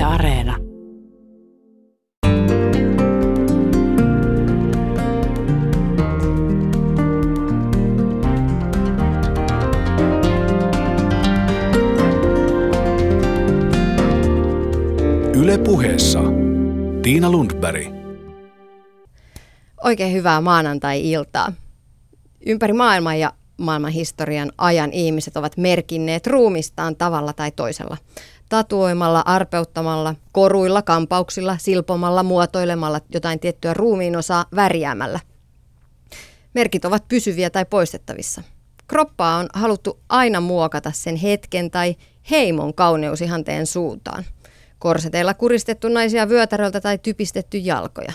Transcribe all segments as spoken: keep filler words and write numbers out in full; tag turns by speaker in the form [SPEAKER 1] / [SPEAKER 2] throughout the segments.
[SPEAKER 1] Areena.
[SPEAKER 2] Yle Puheessa Tiina Lundberg.
[SPEAKER 3] Oikein hyvää maanantai-iltaa. Ympäri maailman ja maailman historian ajan ihmiset ovat merkinneet ruumistaan tavalla tai toisella. Tatuoimalla, arpeuttamalla, koruilla, kampauksilla, silpomalla, muotoilemalla jotain tiettyä ruumiinosaa, värjäämällä. Merkit ovat pysyviä tai poistettavissa. Kroppaa on haluttu aina muokata sen hetken tai heimon kauneusihanteen suuntaan. Korseteilla kuristettu naisia vyötäröltä tai typistetty jalkoja.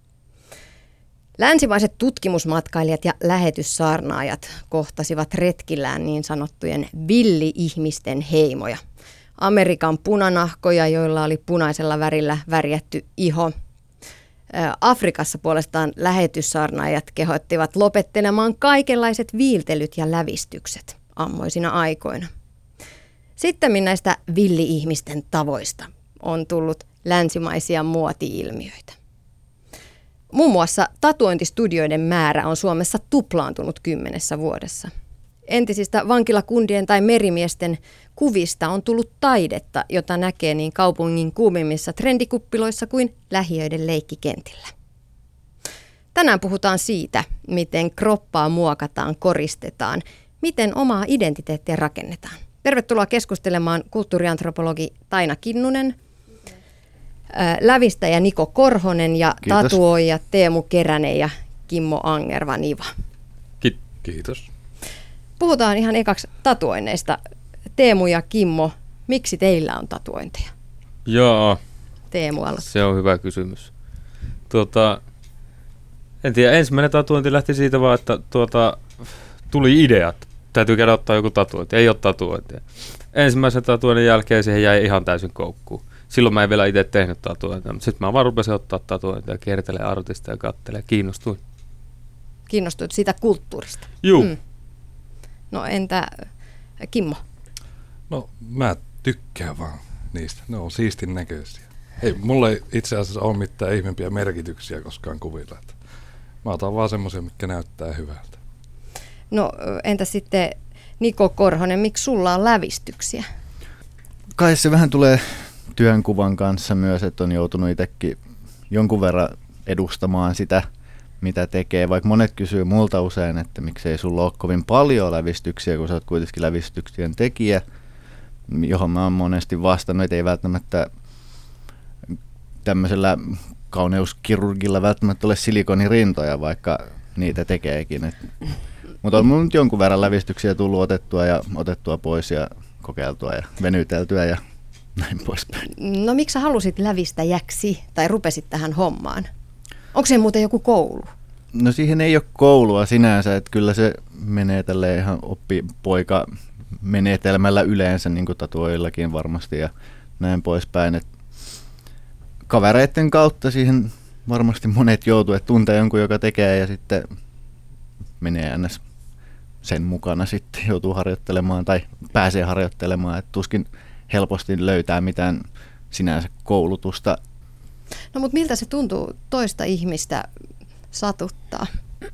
[SPEAKER 3] Länsimaiset tutkimusmatkailijat ja lähetyssaarnaajat kohtasivat retkillään niin sanottujen villi-ihmisten heimoja. Amerikan punanahkoja, joilla oli punaisella värillä värjätty iho. Afrikassa puolestaan lähetyssaarnaajat kehottivat lopettelemaan kaikenlaiset viiltelyt ja lävistykset ammoisina aikoina. Sittemmin näistä villi-ihmisten tavoista on tullut länsimaisia muoti-ilmiöitä. Muun muassa tatuointistudioiden määrä on Suomessa tuplaantunut kymmenessä vuodessa. Entisistä vankilakundien tai merimiesten kuvista on tullut taidetta, jota näkee niin kaupungin kuumimmissa trendikuppiloissa kuin lähiöiden leikkikentillä. Tänään puhutaan siitä, miten kroppaa muokataan, koristetaan, miten omaa identiteettiä rakennetaan. Tervetuloa keskustelemaan kulttuuriantropologi Taina Kinnunen, lävistäjä Niko Korhonen ja Kiitos. Tatuoija Teemu Keränen ja Kimmo Angerva-Niva.
[SPEAKER 4] Ki- Kiitos.
[SPEAKER 3] Puhutaan ihan ekaksi tatuoinneista. Teemu ja Kimmo, miksi teillä on tatuointeja?
[SPEAKER 4] Joo,
[SPEAKER 3] Teemu aloittaa.
[SPEAKER 4] Se on hyvä kysymys. Tuota, en tiedä, ensimmäinen tatuointi lähti siitä vaan, että tuota, tuli ideat. Täytyy käydä ottaa joku tatuointi, ei ole tatuointia. Ensimmäisen tatuoinnin jälkeen siihen jäi ihan täysin koukkuun. Silloin mä en vielä itse tehnyt tatuointia, mutta sitten mä vaan rupesin ottaa tatuointia, kiertelee artista ja kattelee. Kiinnostuin.
[SPEAKER 3] Kiinnostuit siitä kulttuurista?
[SPEAKER 4] Juu. Mm.
[SPEAKER 3] No entä Kimmo?
[SPEAKER 5] No mä tykkään vaan niistä. Ne on siistin näköisiä. Ei, mulla ei itse asiassa ole mitään ihmeempiä merkityksiä koskaan kuvilla. Että mä otan vaan semmoisia, mitkä näyttää hyvältä.
[SPEAKER 3] No entä sitten Niko Korhonen, miksi sulla on lävistyksiä?
[SPEAKER 6] Kai se vähän tulee työnkuvan kanssa myös, että on joutunut itsekin jonkun verran edustamaan sitä, mitä tekee. Vaikka monet kysyy multa usein, että miksei sulla ole kovin paljon lävistyksiä, kun sä oot kuitenkin lävistyksien tekijä, johon mä oon monesti vastannut, että ei välttämättä tämmöisellä kauneuskirurgilla välttämättä ole silikonirintoja, vaikka niitä tekeekin. Et, mutta on mun nyt jonkun verran lävistyksiä tullut otettua ja otettua pois ja kokeiltua ja venyteltyä ja näin poispäin.
[SPEAKER 3] No miksi sä halusit lävistäjäksi tai rupesit tähän hommaan? Onko se muuten joku koulu?
[SPEAKER 6] No siihen ei ole koulua sinänsä, että kyllä se menee tälleen ihan oppipoika menetelmällä yleensä, niin kuin tatuoillakin varmasti ja näin poispäin. Et kavereiden kautta siihen varmasti monet joutuu, että tuntee jonkun, joka tekee ja sitten menee ns. Sen mukana sitten joutuu harjoittelemaan tai pääsee harjoittelemaan, että tuskin helposti löytää mitään sinänsä koulutusta.
[SPEAKER 3] No mutta miltä se tuntuu toista ihmistä satuttaa?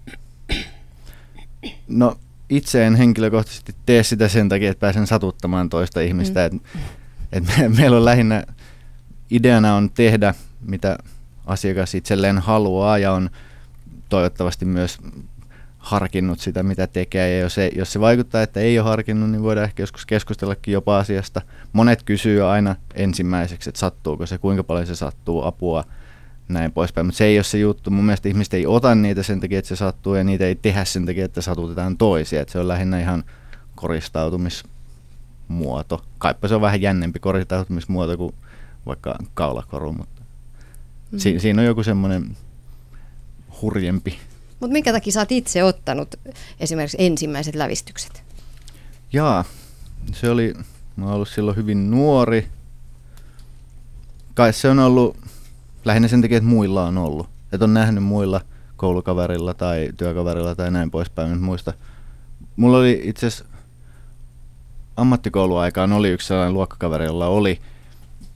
[SPEAKER 6] No itse en henkilökohtaisesti tee sitä sen takia, että pääsen satuttamaan toista ihmistä. Mm. Et, et me, meillä on lähinnä ideana on tehdä, mitä asiakas itselleen haluaa ja on toivottavasti myös harkinnut sitä, mitä tekee. Ja jos, ei, jos se vaikuttaa, että ei ole harkinnut, niin voidaan ehkä joskus keskustellakin jopa asiasta. Monet kysyy aina ensimmäiseksi, että sattuuko se, kuinka paljon se sattuu, apua, näin poispäin. Mutta se ei ole se juttu. Mun mielestä ihmiset ei ota niitä sen takia, että se sattuu, ja niitä ei tehdä sen takia, että satutetaan toisia. Et se on lähinnä ihan koristautumismuoto. Kaipa se on vähän jännempi koristautumismuoto kuin vaikka kaulakoru, mutta mm. si- siinä on joku semmoinen hurjempi.
[SPEAKER 3] Mutta minkä takia sä oot itse ottanut esimerkiksi ensimmäiset lävistykset?
[SPEAKER 6] Jaa, se oli, mä oon ollut silloin hyvin nuori. Kai se on ollut lähinnä sen takia, että muilla on ollut. Että on nähnyt muilla koulukaverilla tai työkaverilla tai näin poispäin. Muista. Mulla oli itse asiassa ammattikouluaikaan oli yksi sellainen luokkakaveri, jolla oli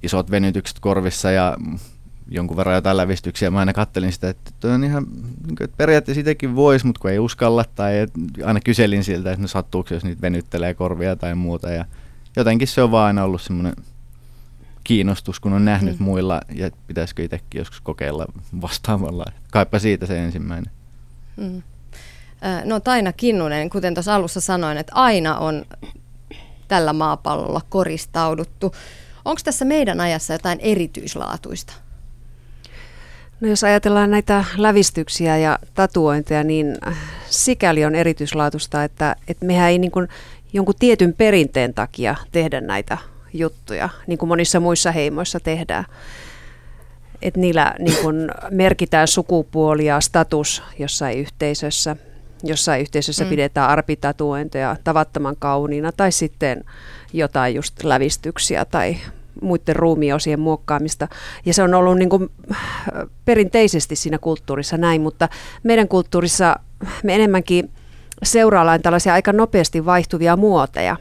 [SPEAKER 6] isot venytykset korvissa ja jonkun verran jotain lävistyksiä. Mä aina kattelin sitä, että toi on ihan, että periaatteessa sitäkin voisi, mutta kun ei uskalla. Tai aina kyselin siltä, että no sattuuko, jos niitä venyttelee korvia tai muuta. Ja jotenkin se on vaan aina ollut semmoinen kiinnostus, kun on nähnyt mm. muilla, ja pitäisikö itsekin joskus kokeilla vastaamalla. Kaipa siitä se ensimmäinen.
[SPEAKER 3] Mm. No Taina Kinnunen, kuten tuossa alussa sanoin, että aina on tällä maapallolla koristauduttu. Onko tässä meidän ajassa jotain erityislaatuista?
[SPEAKER 1] No jos ajatellaan näitä lävistyksiä ja tatuointeja, niin sikäli on erityislaatuista, että, että mehän ei niin kuin jonkun tietyn perinteen takia tehdä näitä juttuja, niin kuin monissa muissa heimoissa tehdään. Että niillä niin kuin merkitään sukupuoli ja status jossain yhteisössä. Jossain yhteisössä mm. pidetään arpitatuointeja tavattoman kauniina tai sitten jotain just lävistyksiä tai muiden ruumiosien muokkaamista. Ja se on ollut niin kuin perinteisesti siinä kulttuurissa näin, mutta meidän kulttuurissa me enemmänkin seuraillaan tällaisia aika nopeasti vaihtuvia muoteja.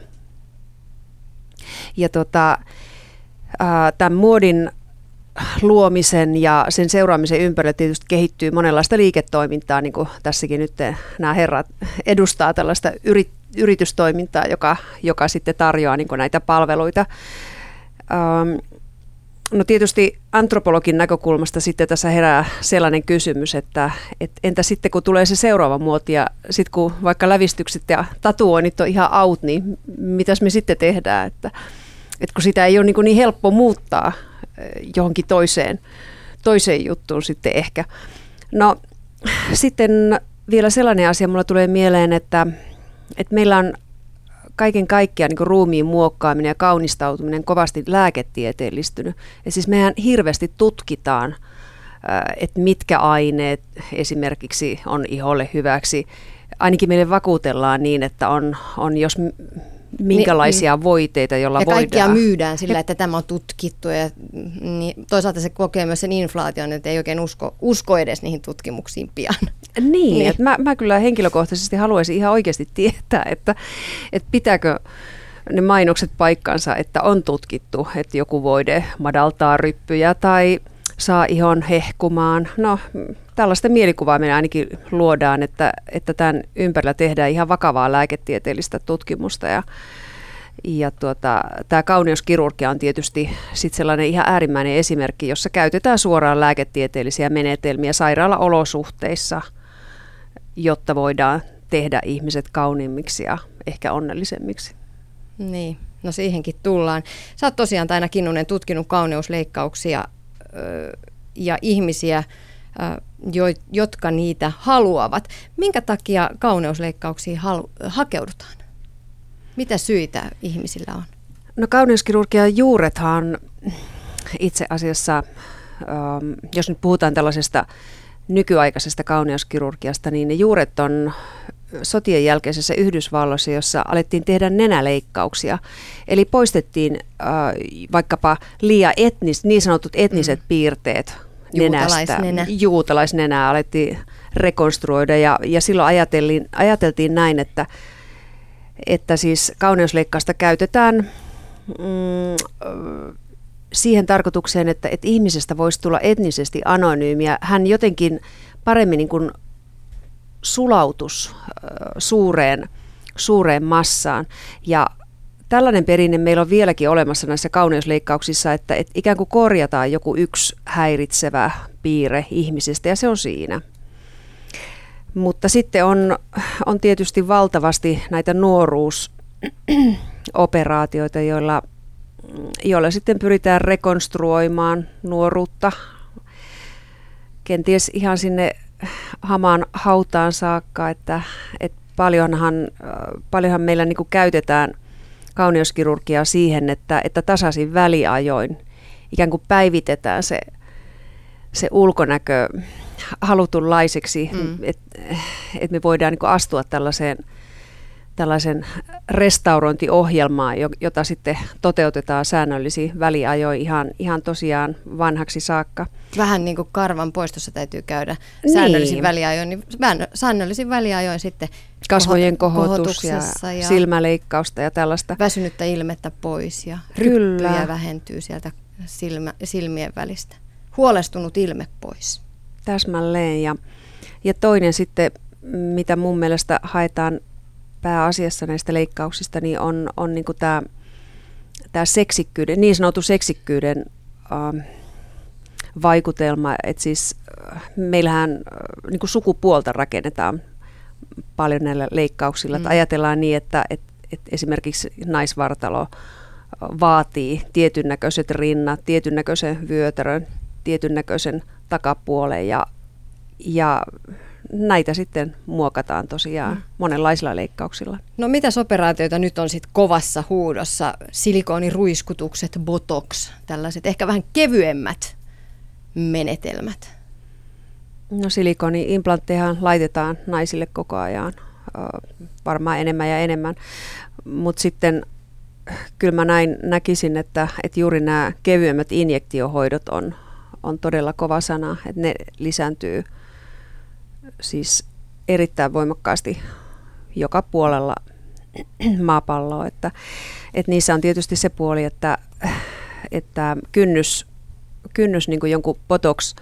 [SPEAKER 1] Ja tota, tämän muodin luomisen ja sen seuraamisen ympärillä tietysti kehittyy monenlaista liiketoimintaa, niin kuin tässäkin nyt nämä herrat edustaa tällaista yrit, yritystoimintaa, joka, joka sitten tarjoaa niin kuin näitä palveluita. Ähm, no tietysti antropologin näkökulmasta sitten tässä herää sellainen kysymys, että et entä sitten kun tulee se seuraava muoti ja sitten kun vaikka lävistykset ja tatuoinnit on ihan out, niin mitäs me sitten tehdään, että, että kun sitä ei ole niin, niin helppo muuttaa johonkin toiseen, toiseen juttuun sitten ehkä. No sitten vielä sellainen asia mulla tulee mieleen, että, että meillä on kaiken kaikkiaan niin kuin ruumiin muokkaaminen ja kaunistautuminen kovasti lääketieteellistynyt. Ja siis mehän hirveästi tutkitaan, että mitkä aineet esimerkiksi on iholle hyväksi. Ainakin meille vakuutellaan niin, että on, on jos minkälaisia voiteita, joilla
[SPEAKER 3] ja
[SPEAKER 1] voidaan.
[SPEAKER 3] Ja kaikkia myydään sillä, että tämä on tutkittu. Ja, niin, toisaalta se kokee myös sen inflaation, että ei oikein usko, usko edes niihin tutkimuksiin pian.
[SPEAKER 1] Niin,
[SPEAKER 3] niin.
[SPEAKER 1] Että mä, mä kyllä henkilökohtaisesti haluaisin ihan oikeasti tietää, että, että pitääkö ne mainokset paikkansa, että on tutkittu, että joku voide madaltaa ryppyjä tai saa ihon hehkumaan. No, tällaista mielikuvaa me ainakin luodaan, että, että tämän ympärillä tehdään ihan vakavaa lääketieteellistä tutkimusta. Ja, ja tuota, tämä kauneuskirurgia on tietysti sit sellainen ihan äärimmäinen esimerkki, jossa käytetään suoraan lääketieteellisiä menetelmiä sairaalaolosuhteissa, jotta voidaan tehdä ihmiset kauniimmiksi ja ehkä onnellisemmiksi.
[SPEAKER 3] Niin, no siihenkin tullaan. Sä oot tosiaan Taina Kinnunen tutkinut kauneusleikkauksia ja ihmisiä, jotka niitä haluavat. Minkä takia kauneusleikkauksiin halu- hakeudutaan? Mitä syitä ihmisillä on?
[SPEAKER 1] No kauneuskirurgian juurethan itse asiassa, jos nyt puhutaan tällaisesta nykyaikaisesta kauneuskirurgiasta, niin ne juuret on sotien jälkeisessä Yhdysvalloissa, jossa alettiin tehdä nenäleikkauksia. Eli poistettiin äh, vaikkapa liian etnis, niin sanotut etniset mm. piirteet nenästä. Juutalaisnenää alettiin rekonstruoida ja, ja silloin ajateltiin, ajateltiin näin, että, että siis kauneusleikkausta käytetään mm, siihen tarkoitukseen, että, että ihmisestä voisi tulla etnisesti anonyymiä. Hän jotenkin paremmin niin kuin sulautus suureen, suureen massaan. Ja tällainen perinne meillä on vieläkin olemassa näissä kauneusleikkauksissa, että, että ikään kuin korjataan joku yksi häiritsevä piirre ihmisestä ja se on siinä. Mutta sitten on, on tietysti valtavasti näitä nuoruusoperaatioita, joilla, joilla sitten pyritään rekonstruoimaan nuoruutta. Kenties ihan sinne hamaan hautaan saakka, että, että paljonhan, paljonhan meillä niin kuin käytetään kauneuskirurgiaa siihen, että, että tasaisin väliajoin ikään kuin päivitetään se, se ulkonäkö halutunlaiseksi, mm. että et me voidaan niin kuin astua tällaiseen, tällaisen restaurointiohjelmaa, jota sitten toteutetaan säännöllisiin väliajoin ihan, ihan tosiaan vanhaksi saakka.
[SPEAKER 3] Vähän niin kuin karvan poistossa täytyy käydä säännöllisin niin. väliajoin, niin säännöllisin väliajoin sitten
[SPEAKER 1] kasvojen kohotus ja, ja silmäleikkausta ja tällaista.
[SPEAKER 3] Väsynyttä ilmettä pois ja ryppyjä vähentyy sieltä silmä, silmien välistä. Huolestunut ilme pois.
[SPEAKER 1] Täsmälleen. Ja, ja toinen sitten, mitä mun mielestä haetaan pääasiassa näistä leikkauksista, niin on, on niin kuin tämä, tämä seksikkyyden, niin sanottu seksikkyyden äh, vaikutelma, että siis äh, meillähän äh, niin kuin sukupuolta rakennetaan paljon näillä leikkauksilla. Mm. Ajatellaan niin, että, että, että esimerkiksi naisvartalo vaatii tietyn näköiset rinnat, tietyn näköisen vyötärön, tietyn näköisen takapuolen ja, ja näitä sitten muokataan tosiaan mm. monenlaisilla leikkauksilla.
[SPEAKER 3] No mitäs operaatioita nyt on sitten kovassa huudossa? Silikooniruiskutukset, botox, tällaiset ehkä vähän kevyemmät menetelmät.
[SPEAKER 1] No silikoni-implanttejahan laitetaan naisille koko ajan, varmaan enemmän ja enemmän, mutta sitten kyllä mä näin näkisin, että, että juuri nämä kevyemmät injektiohoidot on, on todella kova sana, että ne lisääntyy siis erittäin voimakkaasti joka puolella maapalloa, että, että niissä on tietysti se puoli, että, että kynnys, kynnys niin kuin jonkun botox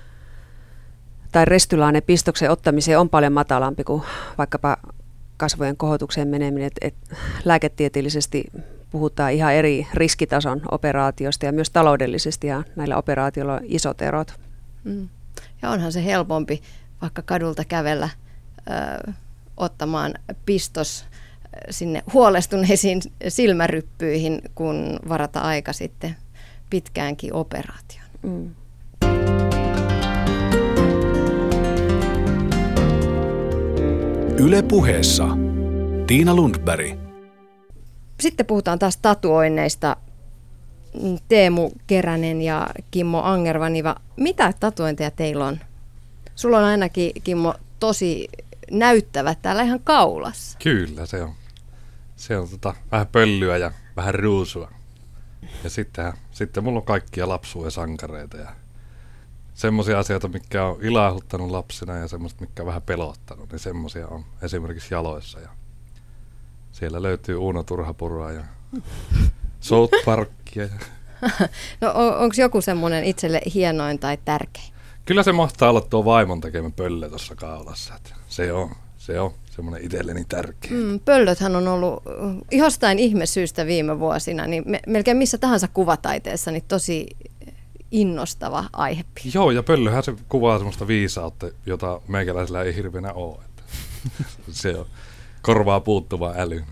[SPEAKER 1] tai Restylane pistoksen ottamiseen on paljon matalampi kuin vaikkapa kasvojen kohotukseen meneminen, että et lääketieteellisesti puhutaan ihan eri riskitason operaatiosta ja myös taloudellisesti ja näillä operaatioilla on isot erot.
[SPEAKER 3] Mm. Ja onhan se helpompi vaikka kadulta kävellä ö, ottamaan pistos sinne huolestuneisiin silmäryppyihin, kun varata aika sitten pitkäänkin operaation. Mm.
[SPEAKER 2] Yle Puheessa Tiina Lundberg.
[SPEAKER 3] Sitten puhutaan taas tatuoinneista. Teemu Keränen ja Kimmo Angervaniva. Mitä tatuointeja teillä on? Sulla on ainakin, Kimmo, tosi näyttävät täällä ihan kaulassa.
[SPEAKER 5] Kyllä, se on. Se on tota, vähän pöllyä ja vähän ruusua. Ja sitten, sitten mulla on kaikkia lapsuuden sankareita ja semmoisia asioita, mitkä on ilahduttanut lapsena ja semmoista, mitkä on vähän pelottanut, niin semmoisia on esimerkiksi jaloissa. Ja siellä löytyy Uuno Turhapurua ja South Parkia.
[SPEAKER 3] No on, onko joku semmoinen itselle hienoin tai tärkein?
[SPEAKER 5] Kyllä se mahtaa olla tuo vaimon tekemä pöllö tuossa kaulassa. Että se on, se on semmoinen itselleni tärkeä.
[SPEAKER 3] Mm, pöllöthän on ollut jostain ihmesyystä viime vuosina, niin me, melkein missä tahansa kuvataiteessa, niin tosi innostava aihepiiri.
[SPEAKER 5] Joo, ja pöllöhän se kuvaa semmoista viisautta, jota meikäläisellä ei hirveänä ole. Että se on korvaa puuttuvaa älyyn.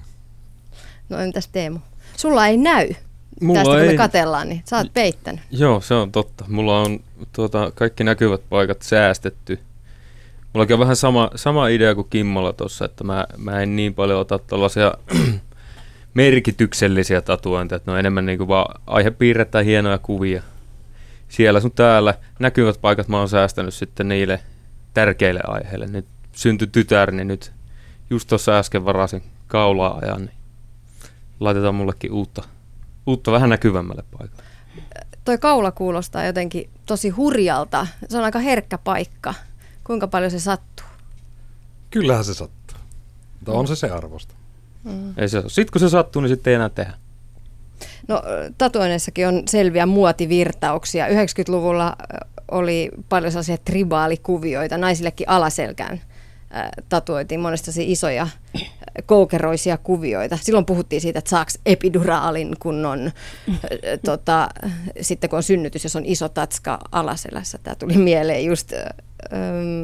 [SPEAKER 3] No entäs Teemu? Sulla ei näy.
[SPEAKER 4] Mulla
[SPEAKER 3] tästä kun
[SPEAKER 4] ei.
[SPEAKER 3] me katsellaan, niin sä oot peittänyt.
[SPEAKER 4] Joo, se on totta. Mulla on tuota, kaikki näkyvät paikat säästetty. Mullakin on vähän sama, sama idea kuin Kimmolla tuossa, että mä, mä en niin paljon ota tällaisia merkityksellisiä tatuointeja, että ne on enemmän niin kuin vaan aihepiirret tai hienoja kuvia. Siellä sun täällä näkyvät paikat mä oon säästänyt sitten niille tärkeille aiheille. Nyt syntyi tytär, niin nyt just tuossa äsken varasin kaulaa ajan, niin laitetaan mullekin uutta, uutta vähän näkyvämmälle paikalle.
[SPEAKER 3] Toi kaula kuulostaa jotenkin tosi hurjalta. Se on aika herkkä paikka. Kuinka paljon se sattuu?
[SPEAKER 5] Kyllähän se sattuu. Mutta on se se arvosta.
[SPEAKER 4] Mm. Ei se, sit kun se sattuu, niin sitten ei enää tehdä.
[SPEAKER 3] No tatuoinneissakin on selviä muotivirtauksia. yhdeksänkymmentäluvulla oli paljon sellaisia tribaalikuvioita. Naisillekin alaselkään tatuoitiin monesti isoja koukeroisia kuvioita. Silloin puhuttiin siitä, että saaks epiduraalin, kun on, tota, sitten kun on synnytys, jos on iso tatska alaselässä. Tämä tuli mieleen just. Ähm,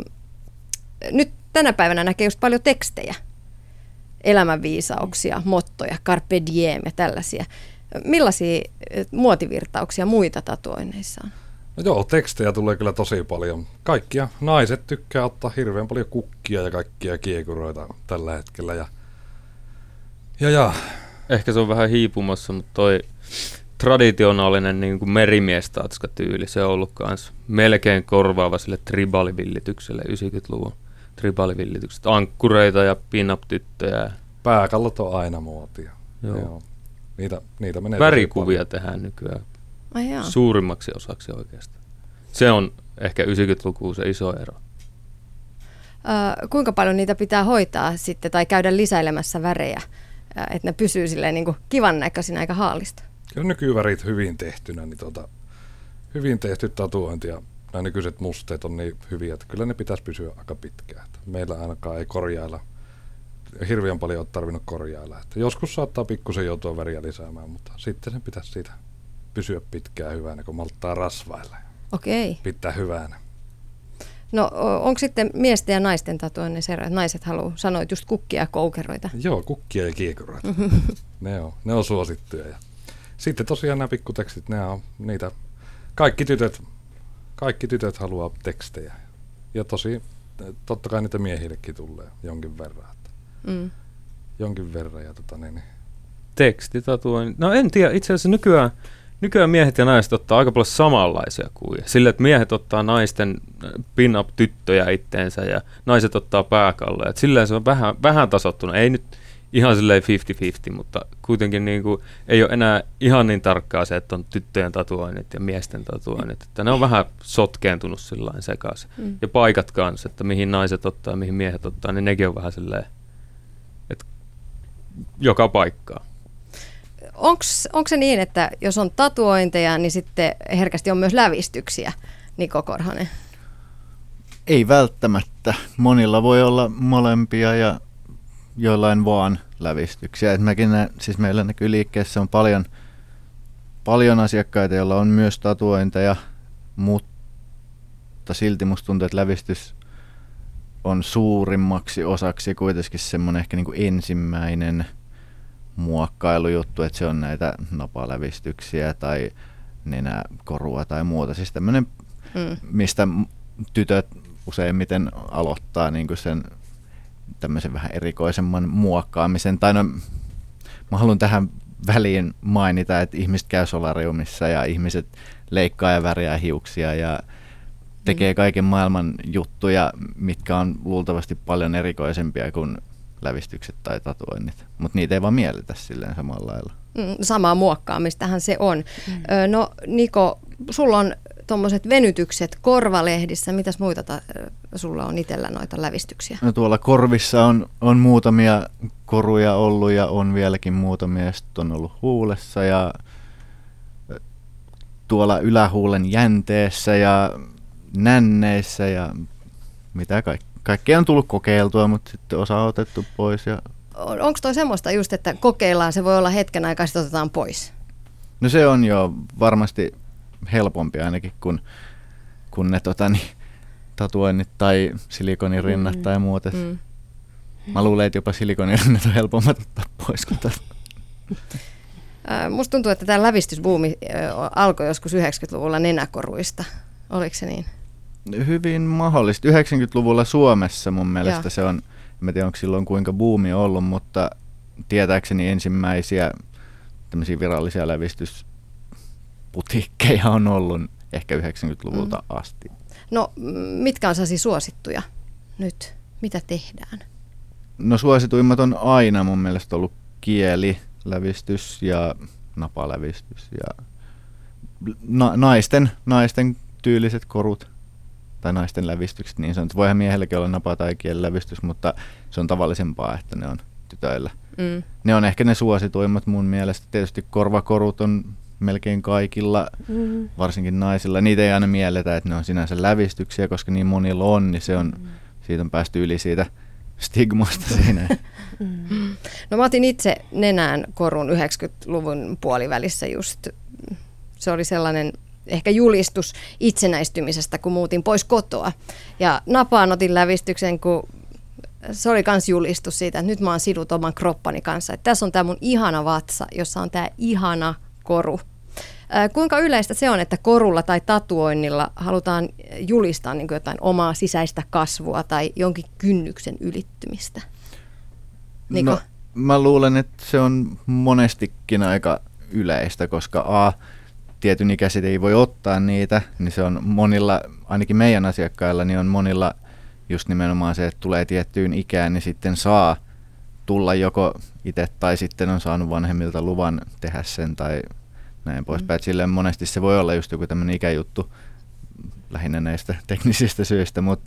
[SPEAKER 3] nyt tänä päivänä näkee just paljon tekstejä, elämänviisauksia, mottoja, carpe diem ja tällaisia. Millaisia muotivirtauksia muita tatuoinneissa on?
[SPEAKER 5] No joo, tekstejä tulee kyllä tosi paljon. Kaikkia naiset tykkää ottaa hirveän paljon kukkia ja kaikkia kiekuroita tällä hetkellä. Ja, ja, ja.
[SPEAKER 4] Ehkä se on vähän hiipumassa, mutta toi traditionaalinen niin kuin merimiestatska-tyyli, se on ollut kans melkein korvaava sille tribalivillitykselle, yhdeksänkymmentäluvun tribalivillitykselle. Ankkureita ja pin-up-tyttöjä,
[SPEAKER 5] pääkallot on aina muotia.
[SPEAKER 4] Joo.
[SPEAKER 5] Joo. Niitä, niitä menee
[SPEAKER 4] Värikuvia tehdään nykyään
[SPEAKER 3] Ai jaa.
[SPEAKER 4] suurimmaksi osaksi oikeastaan. Se on ehkä yhdeksänkymmentälukuun se iso ero.
[SPEAKER 3] Ö, kuinka paljon niitä pitää hoitaa sitten tai käydä lisäilemässä värejä, että ne pysyy silleen niin kuin kivan näköisinä eikä haalista?
[SPEAKER 5] Kyllä nykyvärit hyvin tehtynä, niin tota, hyvin tehty tatuointi ja nämä nykyiset musteet on niin hyviä, että kyllä ne pitäisi pysyä aika pitkään. Että meillä ainakaan ei korjailla, hirveän paljon ole tarvinnut korjailla. Että joskus saattaa pikkusen joutua väriä lisäämään, mutta sitten sen pitäisi siitä pysyä pitkään hyvänä, kun malttaa rasvailla.
[SPEAKER 3] Okei.
[SPEAKER 5] Pitää hyvänä.
[SPEAKER 3] No onko sitten miesten ja naisten tatuoinneissa ero, että naiset haluaa, sanoit just kukkia ja koukeroita?
[SPEAKER 5] Joo, kukkia ja kiekuroita. ne, on, ne on suosittuja. Ja sitten tosiaan nämä pikkutekstit, ne on niitä, kaikki tytöt, kaikki tytöt haluaa tekstejä. Ja tosi, totta kai niitä miehillekin tulee jonkin verran. Että
[SPEAKER 3] Mm.
[SPEAKER 5] jonkin verran. Ja tota, niin,
[SPEAKER 4] Tekstitatuoinnit. No en tiedä, itse asiassa nykyään, nykyään miehet ja naiset ottaa aika paljon samanlaisia kuvia. Sillä, että miehet ottaa naisten pin-up-tyttöjä itteensä ja naiset ottaa pääkalloja. Et silleen se on vähän, vähän tasoittunut. Ei nyt ihan silleen viisikymmentä viisikymmentä, mutta kuitenkin niin kuin, ei ole enää ihan niin tarkkaa se, että on tyttöjen tatuoinnit ja miesten tatuoinnit. Että ne on vähän sotkeentunut sillain sekaisin. Mm. Ja paikat kanssa, että mihin naiset ottaa ja mihin miehet ottaa, niin nekin on vähän silleen, että joka paikkaa.
[SPEAKER 3] Onko se niin, että jos on tatuointeja, niin sitten herkästi on myös lävistyksiä, Niko Korhonen?
[SPEAKER 6] Ei välttämättä. Monilla voi olla molempia ja joillain vaan lävistyksiä. Et mäkin nä, siis meillä näkyy liikkeessä on paljon, paljon asiakkaita, joilla on myös tatuointeja, mutta silti musta tuntuu, että lävistys on suurimmaksi osaksi kuitenkin semmoinen ehkä niin kuin ensimmäinen muokkailujuttu, että se on näitä napalävistyksiä tai nenäkorua tai muuta. Siis tämmöinen, mm. mistä tytöt useimmiten aloittaa niin kuin sen tämmöisen vähän erikoisemman muokkaamisen. Tai no, mä haluan tähän väliin mainita, että ihmiset käy solariumissa ja ihmiset leikkaa ja värjää hiuksia ja tekee kaiken maailman juttuja, mitkä on luultavasti paljon erikoisempia kuin lävistykset tai tatuoinnit, mutta niitä ei vaan mielletä silleen samalla lailla.
[SPEAKER 3] Mm, samaa muokkaamistahan se on. Mm. Ö, no Niko, sulla on tuommoiset venytykset korvalehdissä. Mitäs muita ta- sulla on itsellä noita lävistyksiä?
[SPEAKER 6] No tuolla korvissa on, on muutamia koruja ollut ja on vieläkin muutamia. Sitten on ollut huulessa ja tuolla ylähuulen jänteessä ja nänneissä ja mitä kaikkea. Kaikkea on tullut kokeiltua, mutta sitten osa on otettu pois. Ja
[SPEAKER 3] On, onko toi semmoista just, että kokeillaan, se voi olla hetken aikaa, sitten otetaan pois?
[SPEAKER 6] No se on jo varmasti helpompi ainakin kuin, kuin ne tota, niin, tatuoinnit tai silikonirinnat mm. tai muut. Mm. Mä luulen, että jopa silikonirinnat on helpommat ottaa pois kuin tätä.
[SPEAKER 3] Musta tuntuu, että tämä lävistysbuumi alkoi joskus yhdeksänkymmentäluvulla nenäkoruista. Oliko se niin?
[SPEAKER 6] Hyvin mahdollista. yhdeksänkymmentäluvulla Suomessa mun mielestä ja. Se on, en tiedä onko silloin kuinka buumi ollut, mutta tietääkseni ensimmäisiä tämmöisiä virallisia lävistysputiikkeja on ollut ehkä yhdeksänkymmentäluvulta mm. asti.
[SPEAKER 3] No mitkä on sellaisia suosittuja nyt? Mitä tehdään?
[SPEAKER 6] No suosituimmat on aina mun mielestä ollut kielilävistys ja napalävistys ja na- naisten, naisten tyyliset korut. Tai naisten lävistykset, niin sanottu. Voihan miehelläkin olla napa- tai kielilävistys, mutta se on tavallisempaa, että ne on tytöillä. Mm. Ne on ehkä ne suosituimmat mun mielestä. Tietysti korvakorut on melkein kaikilla, mm. varsinkin naisilla. Niitä ei aina mielletä, että ne on sinänsä lävistyksiä, koska niin monilla on, niin se on, mm. siitä on päästy yli siitä stigmasta siinä.
[SPEAKER 3] Mm. No mä otin itse nenään korun yhdeksänkymmentäluvun puolivälissä just. Se oli sellainen ehkä julistus itsenäistymisestä, kun muutin pois kotoa. Ja napaan otin lävistyksen, kun se oli myös julistus siitä, että nyt mä oon sidut oman kroppani kanssa. Että tässä on tämä mun ihana vatsa, jossa on tämä ihana koru. Ää, kuinka yleistä se on, että korulla tai tatuoinnilla halutaan julistaa niin kuin jotain omaa sisäistä kasvua tai jonkin kynnyksen ylittymistä? Niko?
[SPEAKER 6] No, mä luulen, että se on monestikin aika yleistä, koska a, tietyn ikäiset ei voi ottaa niitä, niin se on monilla, ainakin meidän asiakkailla, niin on monilla just nimenomaan se, että tulee tiettyyn ikään, niin sitten saa tulla joko itse tai sitten on saanut vanhemmilta luvan tehdä sen tai näin poispäin. Mm. Silleen monesti se voi olla just joku tämmöinen ikäjuttu lähinnä näistä teknisistä syistä, mut,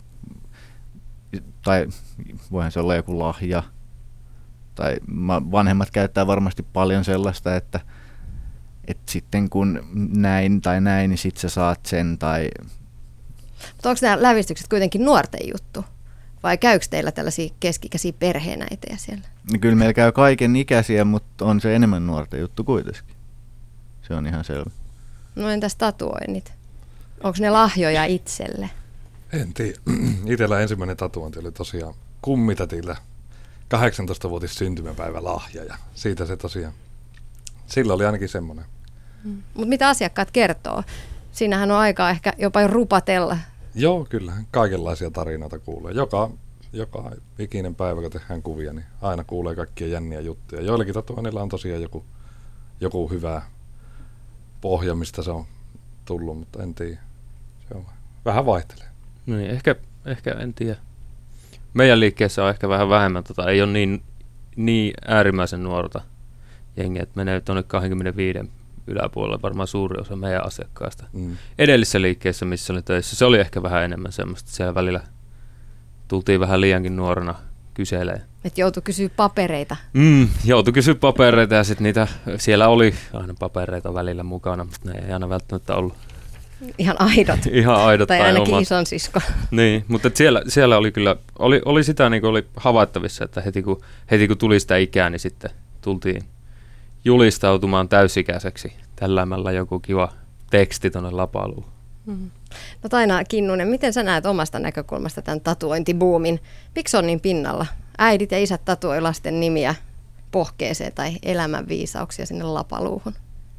[SPEAKER 6] tai voihan se olla joku lahja. Tai vanhemmat käyttää varmasti paljon sellaista, että, että sitten kun näin tai näin, niin sit sä saat sen. Tai...
[SPEAKER 3] Mutta onko nämä lävistykset kuitenkin nuorten juttu? Vai käykö teillä tällaisia keski-ikäisiä perheenäitejä siellä?
[SPEAKER 6] No kyllä meillä käy kaiken ikäisiä, mutta on se enemmän nuorten juttu kuitenkin. Se on ihan selvä.
[SPEAKER 3] No entäs tatuoinnit? Onko ne lahjoja itselle?
[SPEAKER 5] En tiedä. Itellä ensimmäinen tatuointi oli tosiaan kummitätillä kahdeksantoistavuotis syntymäpäivä lahja ja siitä se tosiaan, sillä oli ainakin semmoinen.
[SPEAKER 3] Mm. Mutta mitä asiakkaat kertoo? Siinähän on aikaa ehkä jopa rupatella.
[SPEAKER 5] Joo, kyllä. Kaikenlaisia tarinoita kuulee. Joka, joka ikinen päivä, kun tehdään kuvia, niin aina kuulee kaikkia jänniä juttuja. Joillakin tatuoinnilla on tosiaan joku, joku hyvä pohja, mistä se on tullut, mutta en tiedä. Se on vähän vaihtelee.
[SPEAKER 4] No niin, ehkä, ehkä en tiedä. Meidän liikkeessä on ehkä vähän vähemmän, tota, ei ole niin, niin äärimmäisen nuorta jengiä, että menee tuonne kaksikymmentäviisi yläpuolella varmaan suuri osa meidän asiakkaista. Mm. Edellisessä liikkeessä, missä oli töissä, se oli ehkä vähän enemmän semmoista. Siellä välillä tultiin vähän liiankin nuorena kyselee.
[SPEAKER 3] Että joutui kysyä papereita.
[SPEAKER 4] Mm, joutui kysyä papereita ja sitten niitä, siellä oli aina papereita välillä mukana, mutta ne ei aina välttämättä ollut.
[SPEAKER 3] Ihan aidot.
[SPEAKER 4] Ihan aidot
[SPEAKER 3] tai, tai ainakin
[SPEAKER 4] omat.
[SPEAKER 3] ison sisko.
[SPEAKER 4] Niin, mutta siellä, siellä oli kyllä, oli, oli sitä niin kuin oli havaittavissa, että heti kun, heti kun tuli sitä ikää, niin sitten tultiin julistautumaan täysikäiseksi tällämällä joku kiva teksti tuonne lapaluun.
[SPEAKER 3] Mm-hmm. No Taina Kinnunen, miten sä näet omasta näkökulmasta tämän tatuointibuumin? Miksi on niin pinnalla? Äidit ja isät tatuoi lasten nimiä pohkeeseen tai elämänviisauksia sinne lapaluuhun.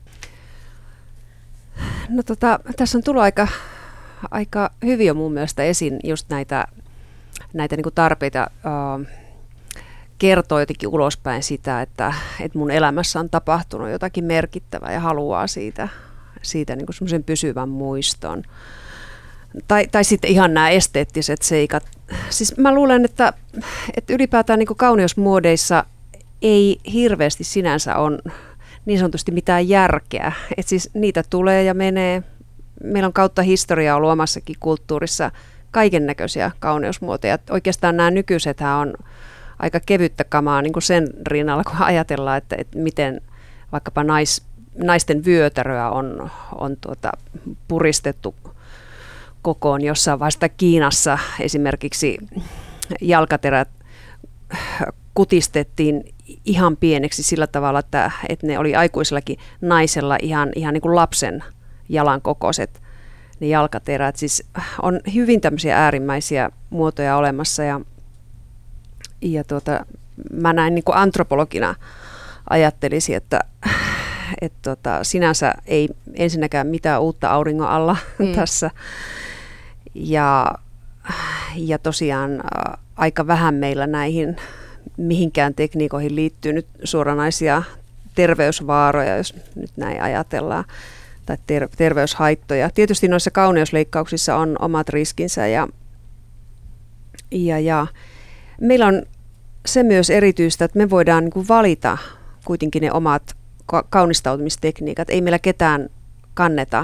[SPEAKER 1] No tota, tässä on tullut aika, aika hyvin jo mun mielestä esiin just näitä, näitä niin kuin tarpeita uh, kertoo jotenkin ulospäin sitä, että, että mun elämässä on tapahtunut jotakin merkittävää ja haluaa siitä, siitä niin kuin semmoisen pysyvän muiston. Tai, tai sitten ihan nämä esteettiset seikat. Siis mä luulen, että, että ylipäätään niin kuin kauneusmuodeissa ei hirveästi sinänsä on niin sanotusti mitään järkeä. Et siis niitä tulee ja menee. Meillä on kautta historiaa ollut omassakin kulttuurissa kaiken näköisiä kauneusmuotoja. Oikeastaan nämä nykyisethän on aika kevyttä kamaa niin kuin sen rinnalla, kun ajatellaan, että, että miten vaikkapa nais, naisten vyötäröä on, on tuota, puristettu kokoon jossain vasta Kiinassa. Esimerkiksi jalkaterät kutistettiin ihan pieneksi sillä tavalla, että, että ne oli aikuisellakin naisella ihan, ihan niin kuin lapsen jalan kokoiset ne jalkaterät. Siis on hyvin tämmöisiä äärimmäisiä muotoja olemassa ja, ja tuota, mä näin niin kuin antropologina ajattelisin, että, että tota, sinänsä ei ensinnäkään mitään uutta auringon alla mm. tässä. Ja, ja tosiaan ä, aika vähän meillä näihin mihinkään tekniikoihin liittyy nyt suoranaisia terveysvaaroja, jos nyt näin ajatellaan, tai ter- terveyshaittoja. Tietysti noissa kauneusleikkauksissa on omat riskinsä ja, ja, ja meillä on se myös erityistä, että me voidaan niin kuin valita kuitenkin ne omat ka- kaunistautumistekniikat. Ei meillä ketään kanneta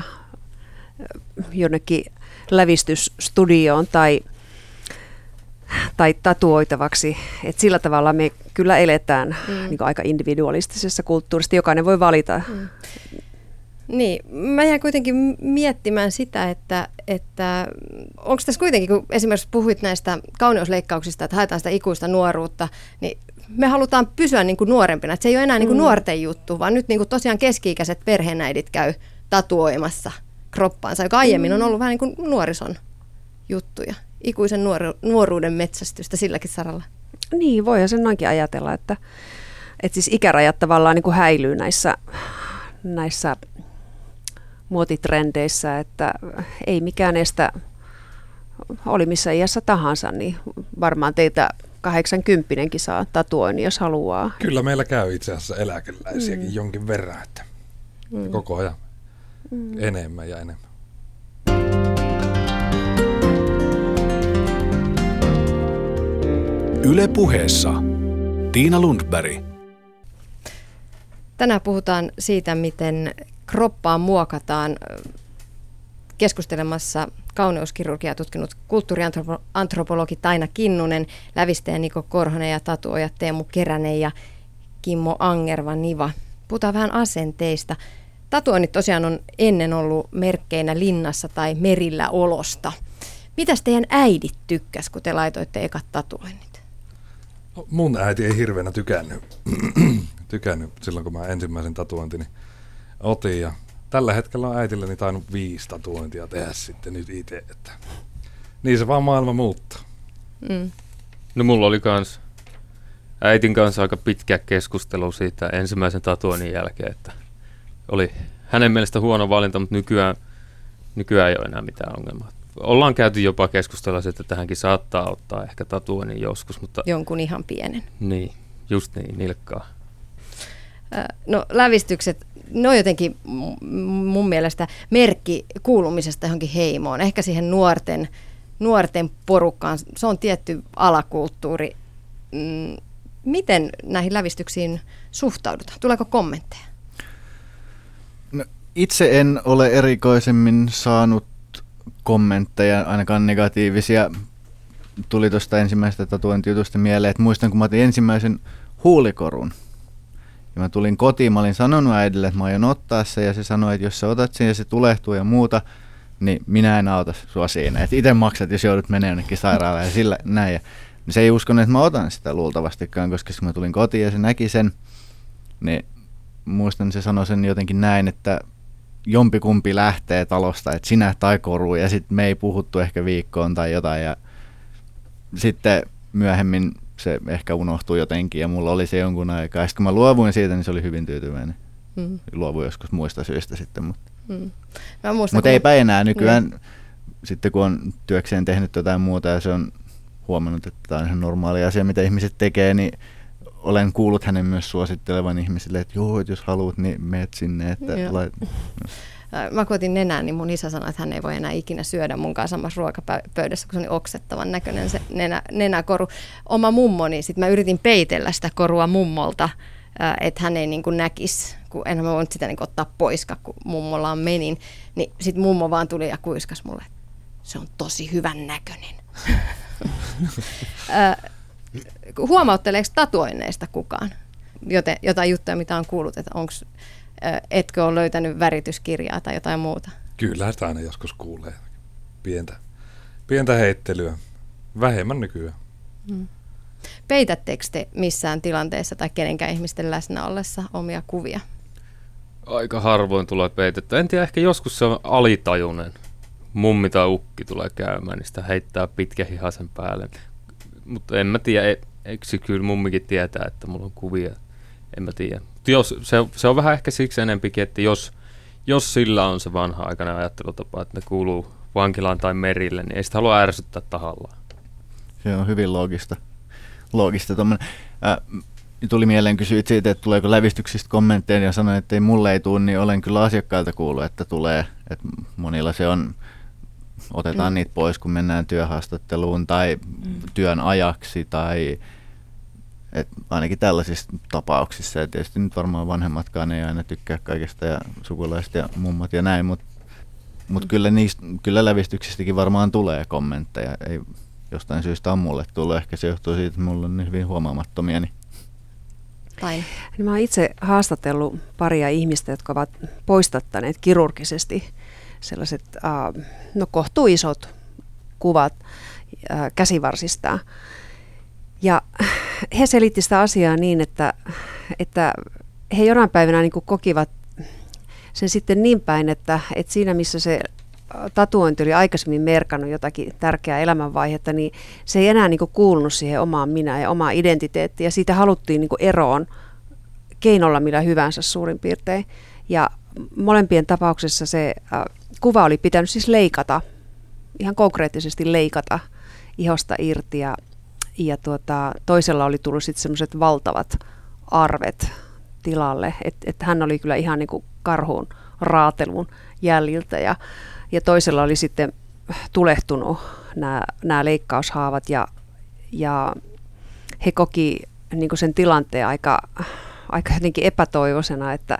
[SPEAKER 1] jonnekin lävistysstudioon tai tai tatuoitavaksi. Et sillä tavalla me kyllä eletään mm. niin kuin aika individualistisessa kulttuurissa. Jokainen voi valita. Mm.
[SPEAKER 3] Niin, mä jään kuitenkin miettimään sitä, että, että onko tässä kuitenkin, kun esimerkiksi puhuit näistä kauneusleikkauksista, että haetaan sitä ikuista nuoruutta, niin me halutaan pysyä niin kuin nuorempina. Että se ei ole enää niin kuin mm. nuorten juttu, vaan nyt niin kuin tosiaan keski-ikäiset perheenäidit käy tatuoimassa kroppaansa, joka aiemmin on ollut vähän niin kuin nuorison juttuja. Ikuisen nuoru- nuoruuden metsästystä silläkin saralla.
[SPEAKER 1] Niin, voihan sen noinkin ajatella, että, että siis ikärajat tavallaan niin kuin häilyy näissä, näissä muotitrendeissä, että ei mikään estä, oli missä iässä tahansa, niin varmaan teitä kahdeksankymppinenkin saa tatuoinnin, jos haluaa.
[SPEAKER 5] Kyllä meillä käy itse asiassa eläkeläisiäkin mm. jonkin verran, että mm. koko ajan mm. enemmän ja enemmän.
[SPEAKER 2] Yle Puheessa Tiina Lundberg.
[SPEAKER 3] Tänään puhutaan siitä, miten kroppaa muokataan, keskustelemassa kauneuskirurgiaa tutkinut kulttuuriantropologi Taina Kinnunen, lävistäjä Niko Korhonen ja tatuoijat Teemu Keränen ja Kimmo Angerva-Niva. Puhutaan vähän asenteista. Tatuoinnit tosiaan on ennen ollut merkkeinä linnassa tai merillä olosta. Mitäs teidän äidit tykkäs, kun te laitoitte ekat tatuoinnit?
[SPEAKER 5] No, mun äiti ei hirveänä tykännyt. tykännyt silloin, kun mä ensimmäisen tatuointini otin. Ja tällä hetkellä on äitilleni tainnut viisi tatuointia tehdä sitten nyt itse. Että niin se vaan maailma muuttuu.
[SPEAKER 3] Mm.
[SPEAKER 4] No mulla oli kans äitin kanssa aika pitkä keskustelu siitä ensimmäisen tatuoinnin jälkeen, että oli hänen mielestä huono valinta, mutta nykyään, nykyään ei ole enää mitään ongelmaa. Ollaan käyty jopa keskustelua, että tähänkin saattaa ottaa ehkä tatuoinnin joskus. Mutta
[SPEAKER 3] jonkun ihan pienen.
[SPEAKER 4] Niin, just niin, nilkkaa.
[SPEAKER 3] No lävistykset, ne on jotenkin mun mielestä merkki kuulumisesta johonkin heimoon, ehkä siihen nuorten, nuorten porukkaan. Se on tietty alakulttuuri. Miten näihin lävistyksiin suhtaudutaan? Tuleeko kommentteja?
[SPEAKER 6] No, itse en ole erikoisemmin saanut kommentteja, ainakaan negatiivisia. Tuli tuosta ensimmäisestä tatuointijutusta mieleen, että muistan, kun mä otin ensimmäisen huulikorun. Ja mä tulin kotiin, mä olin sanonut äidille, että mä aion ottaa se, ja se sanoi, että jos sä otat sen ja se tulehtuu ja muuta, niin minä en auta sua siinä. Että itse maksat, jos joudut menemään jonnekin sairaalaan ja sillä näin. Ja se ei uskonut, että mä otan sitä luultavastikaan, koska kun mä tulin kotiin ja se näki sen, niin muistan, se sanoi sen jotenkin näin, että jompikumpi lähtee talosta, että sinä tai koru, ja sitten me ei puhuttu ehkä viikkoon tai jotain, ja sitten myöhemmin se ehkä unohtui jotenkin, ja mulla oli se jonkun aikaa, ja sitten kun mä luovuin siitä, niin se oli hyvin tyytyväinen. Mm. Luovuin joskus muista syistä sitten, mutta,
[SPEAKER 3] mm.
[SPEAKER 6] mutta kun eipä enää nykyään, mm. sitten kun on työkseen tehnyt jotain muuta, ja se on huomannut, että tämä on ihan normaali asia, mitä ihmiset tekee, niin olen kuullut hänen myös suosittelevan ihmisille, että joo, että jos haluat, niin meet sinne. Että lait... no.
[SPEAKER 3] Mä kun otin nenään, niin mun isä sanoi, että hän ei voi enää ikinä syödä mun kanssa samassa ruokapöydässä, kun se on niin oksettavan näköinen se nenä, nenäkoru. Oma mummoni, sit mä yritin peitellä sitä korua mummolta, että hän ei niin kuin näkisi, kun enhän mä voinut sitä niin kuin ottaa pois, kun mummollaan menin. Niin sit mummo vaan tuli ja kuiskas mulle, että se on tosi hyvän näköinen. Huomautteleeko tatuoinneista kukaan? Joten, jotain juttuja, mitä on kuullut, että onks, etkö ole löytänyt värityskirjaa tai jotain muuta?
[SPEAKER 5] Kyllä sitä aina joskus kuulee. Pientä, pientä heittelyä. Vähemmän nykyään.
[SPEAKER 3] Hmm. Peitättekö te missään tilanteessa tai kenenkään ihmisten läsnä ollessa omia kuvia?
[SPEAKER 4] Aika harvoin tulee peitettä. En tiedä, ehkä joskus se on alitajunen. Mummi tai ukki tulee käymään, niin sitä heittää pitkähihasen päälle. Mutta en mä tiedä, e, eikö se kyllä mummikin tietää, että mulla on kuvia, en mä tiedä. Jos, se, se on vähän ehkä siksi enempikin, että jos, jos sillä on se vanha-aikainen ajattelutapa, että ne kuuluu vankilaan tai merille, niin ei sitä halua ärsyttää tahallaan.
[SPEAKER 6] Se on hyvin loogista. loogista äh, tuli mieleen, kysyit siitä, että tuleeko lävistyksistä kommentteja, ja sanoin, että ei mulle ei tule, niin olen kyllä asiakkailta kuullut, että tulee. Että monilla se on... Otetaan mm. niitä pois, kun mennään työhaastatteluun tai mm. työn ajaksi tai et ainakin tällaisissa tapauksissa. Ja tietysti nyt varmaan vanhemmatkaan ei aina tykkää kaikesta ja sukulaiset ja mummat ja näin, mutta mut mm. kyllä, kyllä lävistyksistäkin varmaan tulee kommentteja. Ei jostain syystä on mulle tullut. Ehkä se johtuu siitä, että mulla on niin hyvin huomaamattomia. Niin.
[SPEAKER 3] Tai.
[SPEAKER 1] Mä oon itse haastatellut paria ihmistä, jotka ovat poistattaneet kirurgisesti sellaiset äh, no, kohtuu isot kuvat äh, käsivarsistaan. Ja he selitti sitä asiaa niin, että, että he jonain päivänä niin kuin kokivat sen sitten niin päin, että, että siinä missä se tatuointi oli aikaisemmin merkannut jotakin tärkeää elämänvaihetta, niin se ei enää niin kuin kuulunut siihen omaan minään ja omaan identiteettiin. Ja siitä haluttiin niin kuin eroon keinolla millä hyvänsä suurin piirtein. Ja molempien tapauksessa se äh, kuva oli pitänyt siis leikata, ihan konkreettisesti leikata ihosta irti. Ja, ja tuota, toisella oli tullut sitten semmoiset valtavat arvet tilalle, että et hän oli kyllä ihan niin kuin karhuun raatelun jäljiltä. Ja, ja toisella oli sitten tulehtunut nämä, nämä leikkaushaavat ja, ja he koki niin kuin sen tilanteen aika, aika jotenkin epätoivoisena, että,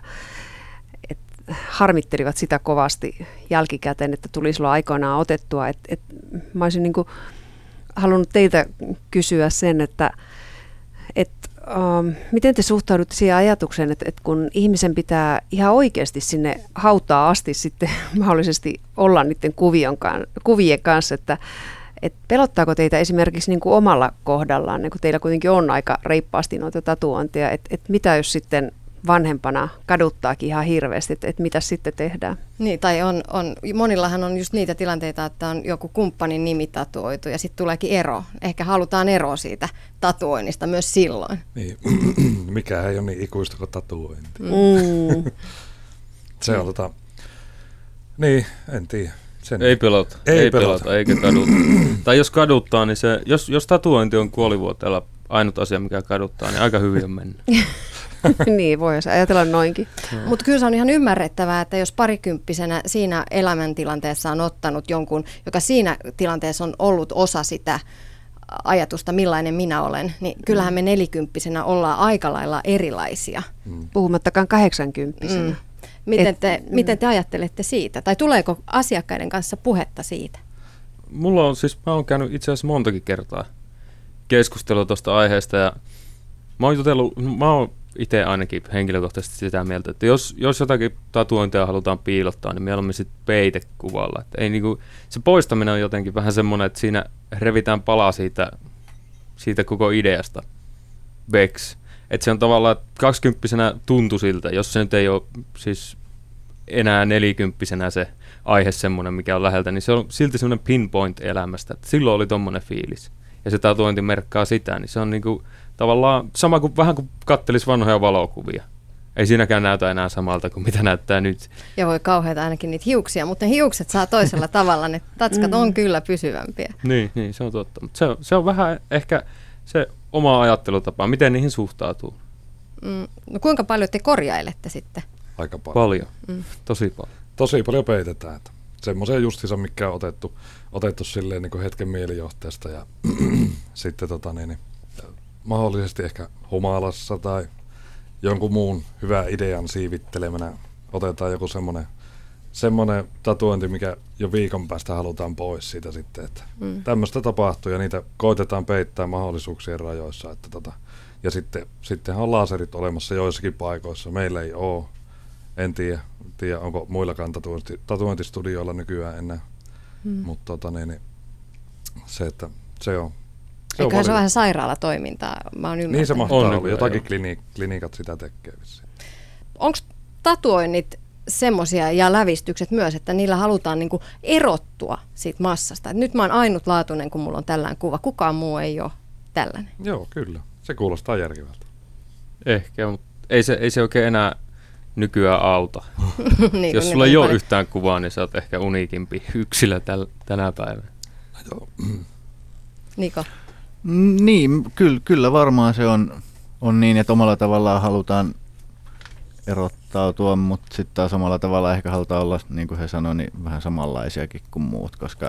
[SPEAKER 1] että harmittelivat sitä kovasti jälkikäteen, että tuli silloin aikoinaan otettua. Et, et mä olisin niin kuin halunnut teiltä kysyä sen, että et, um, miten te suhtaudutte siihen ajatukseen, että, että kun ihmisen pitää ihan oikeasti sinne hautaa asti sitten mahdollisesti olla niiden kuvion, kuvien kanssa, että et pelottaako teitä esimerkiksi niin kuin omalla kohdallaan, niin kun teillä kuitenkin on aika reippaasti noita tatuointeja, että et mitä jos sitten vanhempana kaduttaakin ihan hirveästi, että et mitä sitten tehdään?
[SPEAKER 3] Niin, tai on, on, monillahan on just niitä tilanteita, että on joku kumppanin nimi tatuoitu ja sitten tuleekin ero. Ehkä halutaan eroa siitä tatuoinnista myös silloin.
[SPEAKER 5] Niin, mikä ei ole niin ikuista kuin tatuointi.
[SPEAKER 1] Mm.
[SPEAKER 5] Se on tota, niin, en tiedä. Sen.
[SPEAKER 4] Ei pelota,
[SPEAKER 5] ei,
[SPEAKER 4] ei
[SPEAKER 5] pelota.
[SPEAKER 4] pelota, eikä kaduta. Tai jos kaduttaa, niin se, jos, jos tatuointi on kuolivuoteella ainut asia, mikä kaduttaa, niin aika hyvin on mennyt.
[SPEAKER 1] Niin, voi ajatella noinkin.
[SPEAKER 3] Mutta kyllä se on ihan ymmärrettävää, että jos parikymppisenä siinä elämäntilanteessa on ottanut jonkun, joka siinä tilanteessa on ollut osa sitä ajatusta, millainen minä olen, niin kyllähän me nelikymppisenä ollaan aika lailla erilaisia.
[SPEAKER 5] Mm.
[SPEAKER 1] Puhumattakaan kahdeksankymppisenä.
[SPEAKER 3] Mm. Miten,
[SPEAKER 1] Et,
[SPEAKER 3] te, miten te ajattelette siitä? Tai tuleeko asiakkaiden kanssa puhetta siitä?
[SPEAKER 4] Mulla on siis, mä oon käynyt itse asiassa montakin kertaa keskustelua tuosta aiheesta ja mä oon jutellut, mä oon itse ainakin henkilökohtaisesti sitä mieltä, että jos, jos jotakin tatuointeja halutaan piilottaa, niin mieluummin sitten peitekuvalla. Että ei niinku, se poistaminen on jotenkin vähän semmoinen, että siinä revitään palaa siitä, siitä koko ideasta veksi. Että se on tavallaan, kaksikymppisenä tuntui siltä, jos se nyt ei ole siis enää nelikymppisenä se aihe semmoinen, mikä on läheltä, niin se on silti semmoinen pinpoint elämästä. Että silloin oli tommoinen fiilis. Ja se tatuointi merkkaa sitä, niin se on niinku tavallaan sama kuin vähän kuin kattelisi vanhoja valokuvia. Ei siinäkään näytä enää samalta kuin mitä näyttää nyt.
[SPEAKER 3] Ja voi kauheata ainakin niitä hiuksia, mutta ne hiukset saa toisella tavalla, ne tatskat on kyllä pysyvämpiä.
[SPEAKER 4] Niin, niin se on totta. Mutta se, on, se on vähän ehkä se oma ajattelutapa, miten niihin suhtautuu.
[SPEAKER 3] Mm, no kuinka paljon te korjailette sitten?
[SPEAKER 5] Aika paljon.
[SPEAKER 4] Paljon,
[SPEAKER 3] Mm.
[SPEAKER 4] tosi paljon.
[SPEAKER 5] Tosi paljon peitetään. Että semmoisen justiinsa, mikä on otettu, otettu silleen niin kuin hetken mielijohteesta ja sitten tota niin, niin, mahdollisesti ehkä humalassa tai jonkun muun hyvän idean siivittelemänä otetaan joku semmoinen semmoinen tatuointi, mikä jo viikon päästä halutaan pois siitä sitten, että mm. tämmöistä tapahtuu ja niitä koitetaan peittää mahdollisuuksien rajoissa, että tota, ja sitten sittenhän on laserit olemassa joissakin paikoissa, meillä ei ole, en tiedä, tiedä onko muillakaan tatuointi, tatuointistudioilla nykyään enää, mm. mutta tota niin, niin, se, että se on se
[SPEAKER 3] Eiköhän
[SPEAKER 5] on
[SPEAKER 3] se ole vähän sairaalatoimintaa, mä oon ymmärtänyt.
[SPEAKER 5] niin se mahtaa
[SPEAKER 4] On
[SPEAKER 5] olla,
[SPEAKER 4] nykyään,
[SPEAKER 5] jotakin
[SPEAKER 4] joo.
[SPEAKER 5] klini, klinikat sitä tekee vissiin.
[SPEAKER 3] Onko tatuoinnit semmoisia ja lävistykset myös, että niillä halutaan niinku erottua siitä massasta? Et nyt mä oon ainutlaatuinen, kun mulla on tällainen kuva. Kukaan muu ei ole tällainen.
[SPEAKER 5] Joo, kyllä. Se kuulostaa järkevältä.
[SPEAKER 4] Ehkä, mutta ei se, ei se oikein enää nykyään auta.
[SPEAKER 3] niin,
[SPEAKER 4] Jos
[SPEAKER 3] kun
[SPEAKER 4] sulla
[SPEAKER 3] ne
[SPEAKER 4] ei
[SPEAKER 3] on
[SPEAKER 4] ole
[SPEAKER 3] paljon-
[SPEAKER 4] yhtään kuvaa, niin sä oot ehkä uniikimpi yksilö täl, tänä päivänä.
[SPEAKER 5] Joo.
[SPEAKER 3] Niko.
[SPEAKER 6] Mm, Niin, kyllä, kyllä varmaan se on, on niin, että omalla tavallaan halutaan erottautua, mutta sitten taas samalla tavalla ehkä halutaan olla, niin kuin he sanoivat, niin vähän samanlaisiakin kuin muut, koska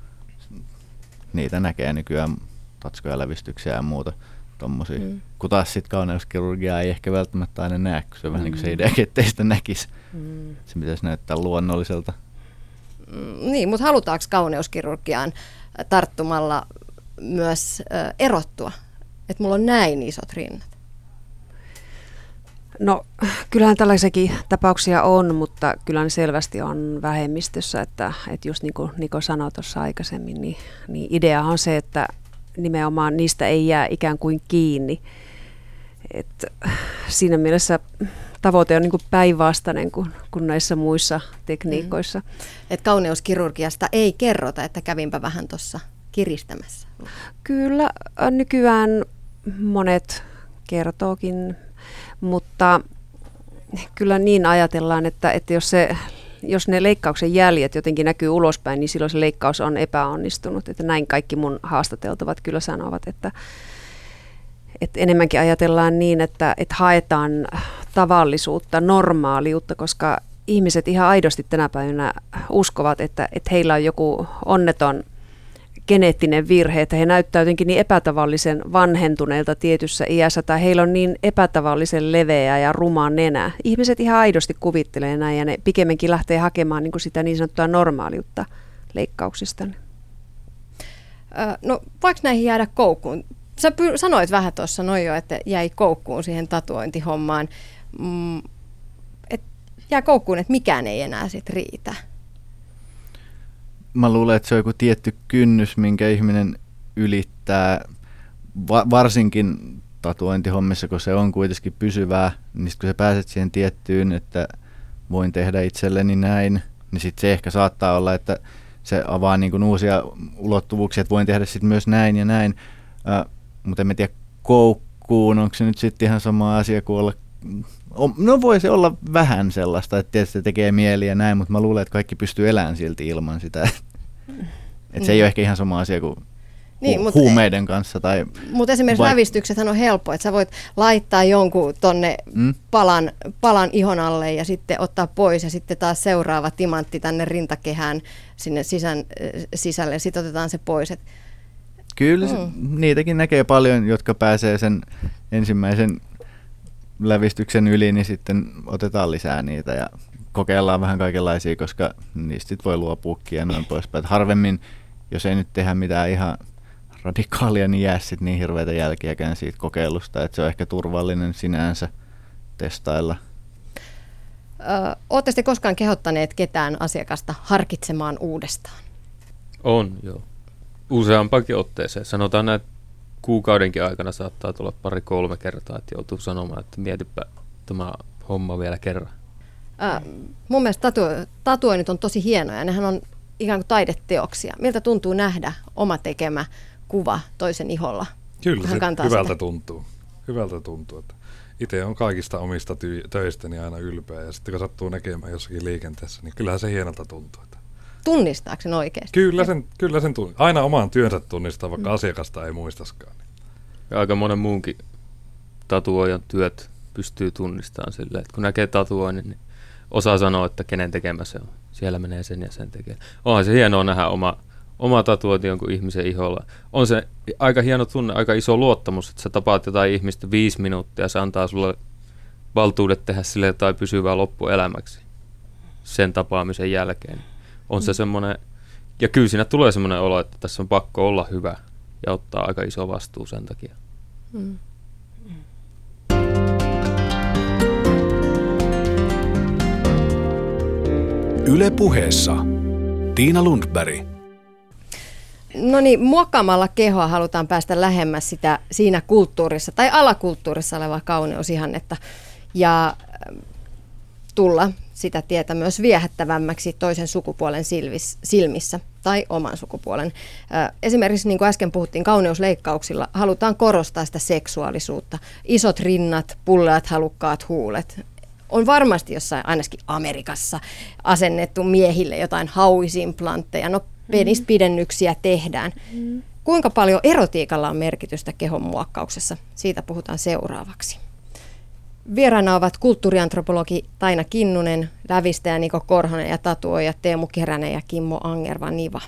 [SPEAKER 6] niitä näkee nykyään tatskoja, lävistyksiä ja muuta tommosia. Mm. Kun taas sitten kauneuskirurgiaa ei ehkä välttämättä aina näe, kun se on mm. vähän niin kuin se idea, ettei sitä näkisi. Mm. Se pitäisi näyttää luonnolliselta.
[SPEAKER 3] Mm, niin, mutta halutaanko kauneuskirurgiaan tarttumalla myös ö, erottua? Että mulla on näin isot rinnat.
[SPEAKER 1] No kyllähän tällaisiakin tapauksia on, mutta kyllä ne selvästi on vähemmistössä, että, että just niin kuin Niko sanoi tuossa aikaisemmin, niin, niin ideahan on se, että nimenomaan niistä ei jää ikään kuin kiinni. Et siinä mielessä tavoite on niin kuin päinvastainen kuin, kuin näissä muissa tekniikoissa.
[SPEAKER 3] Mm. Että kauneuskirurgiasta ei kerrota, että kävinpä vähän tuossa kiristämässä.
[SPEAKER 1] Kyllä nykyään monet kertookin, mutta kyllä niin ajatellaan, että, että jos, se, jos ne leikkauksen jäljet jotenkin näkyy ulospäin, niin silloin se leikkaus on epäonnistunut. Että näin kaikki mun haastateltavat kyllä sanovat, että, että enemmänkin ajatellaan niin, että, että haetaan tavallisuutta, normaaliutta, koska ihmiset ihan aidosti tänä päivänä uskovat, että, että heillä on joku onneton geneettinen virhe, että he näyttävät jotenkin niin epätavallisen vanhentuneilta tietyssä iässä, tai heillä on niin epätavallisen leveä ja ruma nenä. Ihmiset ihan aidosti kuvittelee näin, ja ne pikemminkin lähtee hakemaan niin kuin sitä niin sanottua normaaliutta leikkauksista.
[SPEAKER 3] No voiko näihin jäädä koukkuun? Sä py- sanoit vähän tuossa noin jo, että jäi koukkuun siihen tatuointihommaan. Mm, et jää koukkuun, että mikään ei enää sit riitä.
[SPEAKER 6] Mä luulen, että se on joku tietty kynnys, minkä ihminen ylittää, va- varsinkin tatuointihommissa, kun se on kuitenkin pysyvää, niin sit kun sä pääset siihen tiettyyn, että voin tehdä itselleni näin, niin sit se ehkä saattaa olla, että se avaa niin kuin uusia ulottuvuuksia, että voin tehdä sitten myös näin ja näin, uh, mutta en mä tiedä koukkuun, onko se nyt sitten ihan sama asia kuin olla, no voi se olla vähän sellaista, että tietysti tekee mieli ja näin, mutta mä luulen, että kaikki pystyy elämään silti ilman sitä, että se ei ole ehkä ihan sama asia kuin
[SPEAKER 3] niin,
[SPEAKER 6] hu-
[SPEAKER 3] mut,
[SPEAKER 6] huumeiden kanssa. Tai
[SPEAKER 3] mutta esimerkiksi
[SPEAKER 6] vai-
[SPEAKER 3] lävistyksethän on helppo, että sä voit laittaa jonkun tonne mm? palan, palan ihon alle ja sitten ottaa pois ja sitten taas seuraava timantti tänne rintakehään sinne sisän, sisälle ja sitten otetaan se pois. Et,
[SPEAKER 6] Kyllä
[SPEAKER 3] mm.
[SPEAKER 6] niitäkin näkee paljon, jotka pääsee sen ensimmäisen lävistyksen yli, niin sitten otetaan lisää niitä ja kokeillaan vähän kaikenlaisia, koska niistä sit voi luopuukin ja noin poispäin. Harvemmin, jos ei nyt tehdä mitään ihan radikaalia, niin jää sit niin hirveitä jälkiäkään siitä kokeilusta, että se on ehkä turvallinen sinänsä testailla.
[SPEAKER 3] Oletteko te koskaan kehottaneet ketään asiakasta harkitsemaan uudestaan?
[SPEAKER 4] On, joo. Useampakin otteeseen. Sanotaan näin, että kuukaudenkin aikana saattaa tulla pari-kolme kertaa, että joutuu sanomaan, että mietipä tämä homma vielä kerran.
[SPEAKER 3] Äh, mun mielestä tatu- tatuoinnit on tosi hienoja. Nehän on ikään kuin taideteoksia. Miltä tuntuu nähdä oma tekemä kuva toisen iholla?
[SPEAKER 5] Kyllä se hyvältä
[SPEAKER 3] sitä.
[SPEAKER 5] tuntuu. Hyvältä tuntuu. Että itse on kaikista omista ty- töistäni aina ylpeä ja sitten kun sattuu näkemään jossakin liikenteessä, niin kyllähän se hienolta tuntuu. Että
[SPEAKER 3] tunnistaako sen oikeasti?
[SPEAKER 5] Kyllä sen, kyllä sen tunnistaa. Aina oman työnsä tunnistaa, vaikka mm. asiakasta ei muistaskaan.
[SPEAKER 4] Ja aika monen muunkin tatuoijan työt pystyy tunnistamaan silleen, että kun näkee tatuoinnin, niin osaa sanoa, että kenen tekemä se on. Siellä menee sen ja sen tekee. Onhan se hienoa nähdä oma, oma tatuointi jonkun ihmisen iholla. On se aika hieno tunne, aika iso luottamus, että sä tapaat jotain ihmistä viisi minuuttia ja se antaa sulle valtuudet tehdä sille jotain pysyvää loppuelämäksi sen tapaamisen jälkeen. On mm. se semmoinen, ja kyllä siinä tulee semmoinen olo, että tässä on pakko olla hyvä ja ottaa aika iso vastuu sen takia. Mm.
[SPEAKER 2] Yle Puheessa Tiina Lundberg.
[SPEAKER 3] No niin, muokkaamalla kehoa halutaan päästä lähemmäs sitä siinä kulttuurissa tai alakulttuurissa olevaa kauneusihannetta ja tulla sitä tietä myös viehättävämmäksi toisen sukupuolen silvis, silmissä tai oman sukupuolen. Esimerkiksi niin kuin äsken puhuttiin, kauneusleikkauksilla halutaan korostaa sitä seksuaalisuutta. Isot rinnat, pulleat, halukkaat huulet. On varmasti jossain, ainakin Amerikassa, asennettu miehille jotain hauisimplantteja. No, penispidennyksiä tehdään. Mm. Kuinka paljon erotiikalla on merkitystä kehon muokkauksessa? Siitä puhutaan seuraavaksi. Vieraana ovat kulttuuriantropologi Taina Kinnunen, lävistäjä Niko Korhonen ja tatuoija Teemu Keränen ja Kimmo Angerva-Niva.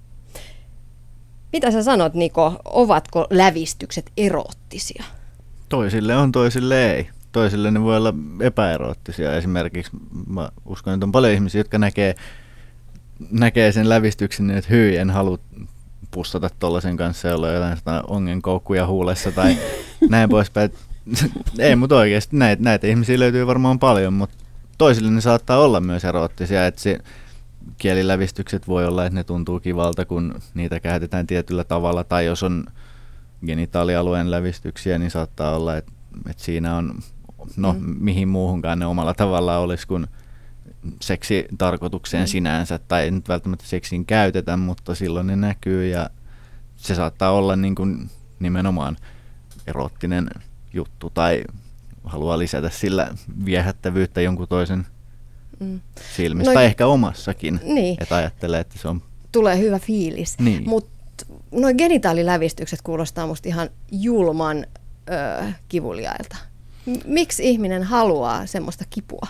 [SPEAKER 3] Mitä sä sanot, Niko, ovatko lävistykset eroottisia?
[SPEAKER 6] Toisille on, toisille ei. Toisille ne voi olla epäeroottisia. Esimerkiksi mä uskon, että on paljon ihmisiä, jotka näkee, näkee sen lävistyksen, että hyi, en halua pussata tollaisen kanssa, jolla on jotain ongenkoukkuja huulessa tai näin poispäin. Ei, mutta oikeasti näitä, näitä ihmisiä löytyy varmaan paljon, mutta toisille ne saattaa olla myös eroottisia, että se kielilävistykset voi olla, että ne tuntuu kivalta, kun niitä käytetään tietyllä tavalla, tai jos on genitaalialueen lävistyksiä, niin saattaa olla, että, että siinä on, no mm. mihin muuhunkaan ne omalla tavallaan olisi kuin seksitarkoitukseen mm. sinänsä, tai ei nyt välttämättä seksiin käytetä, mutta silloin ne näkyy, ja se saattaa olla niin kuin nimenomaan eroottinen juttu, tai haluaa lisätä sillä viehättävyyttä jonkun toisen mm. silmistä, no, tai ehkä omassakin, niin. Että ajattelee, että se on... Tulee hyvä fiilis, niin. Mutta nuo genitaalilävistykset kuulostaa musta ihan julman öö, kivuliailta. M- miksi ihminen haluaa semmoista kipua?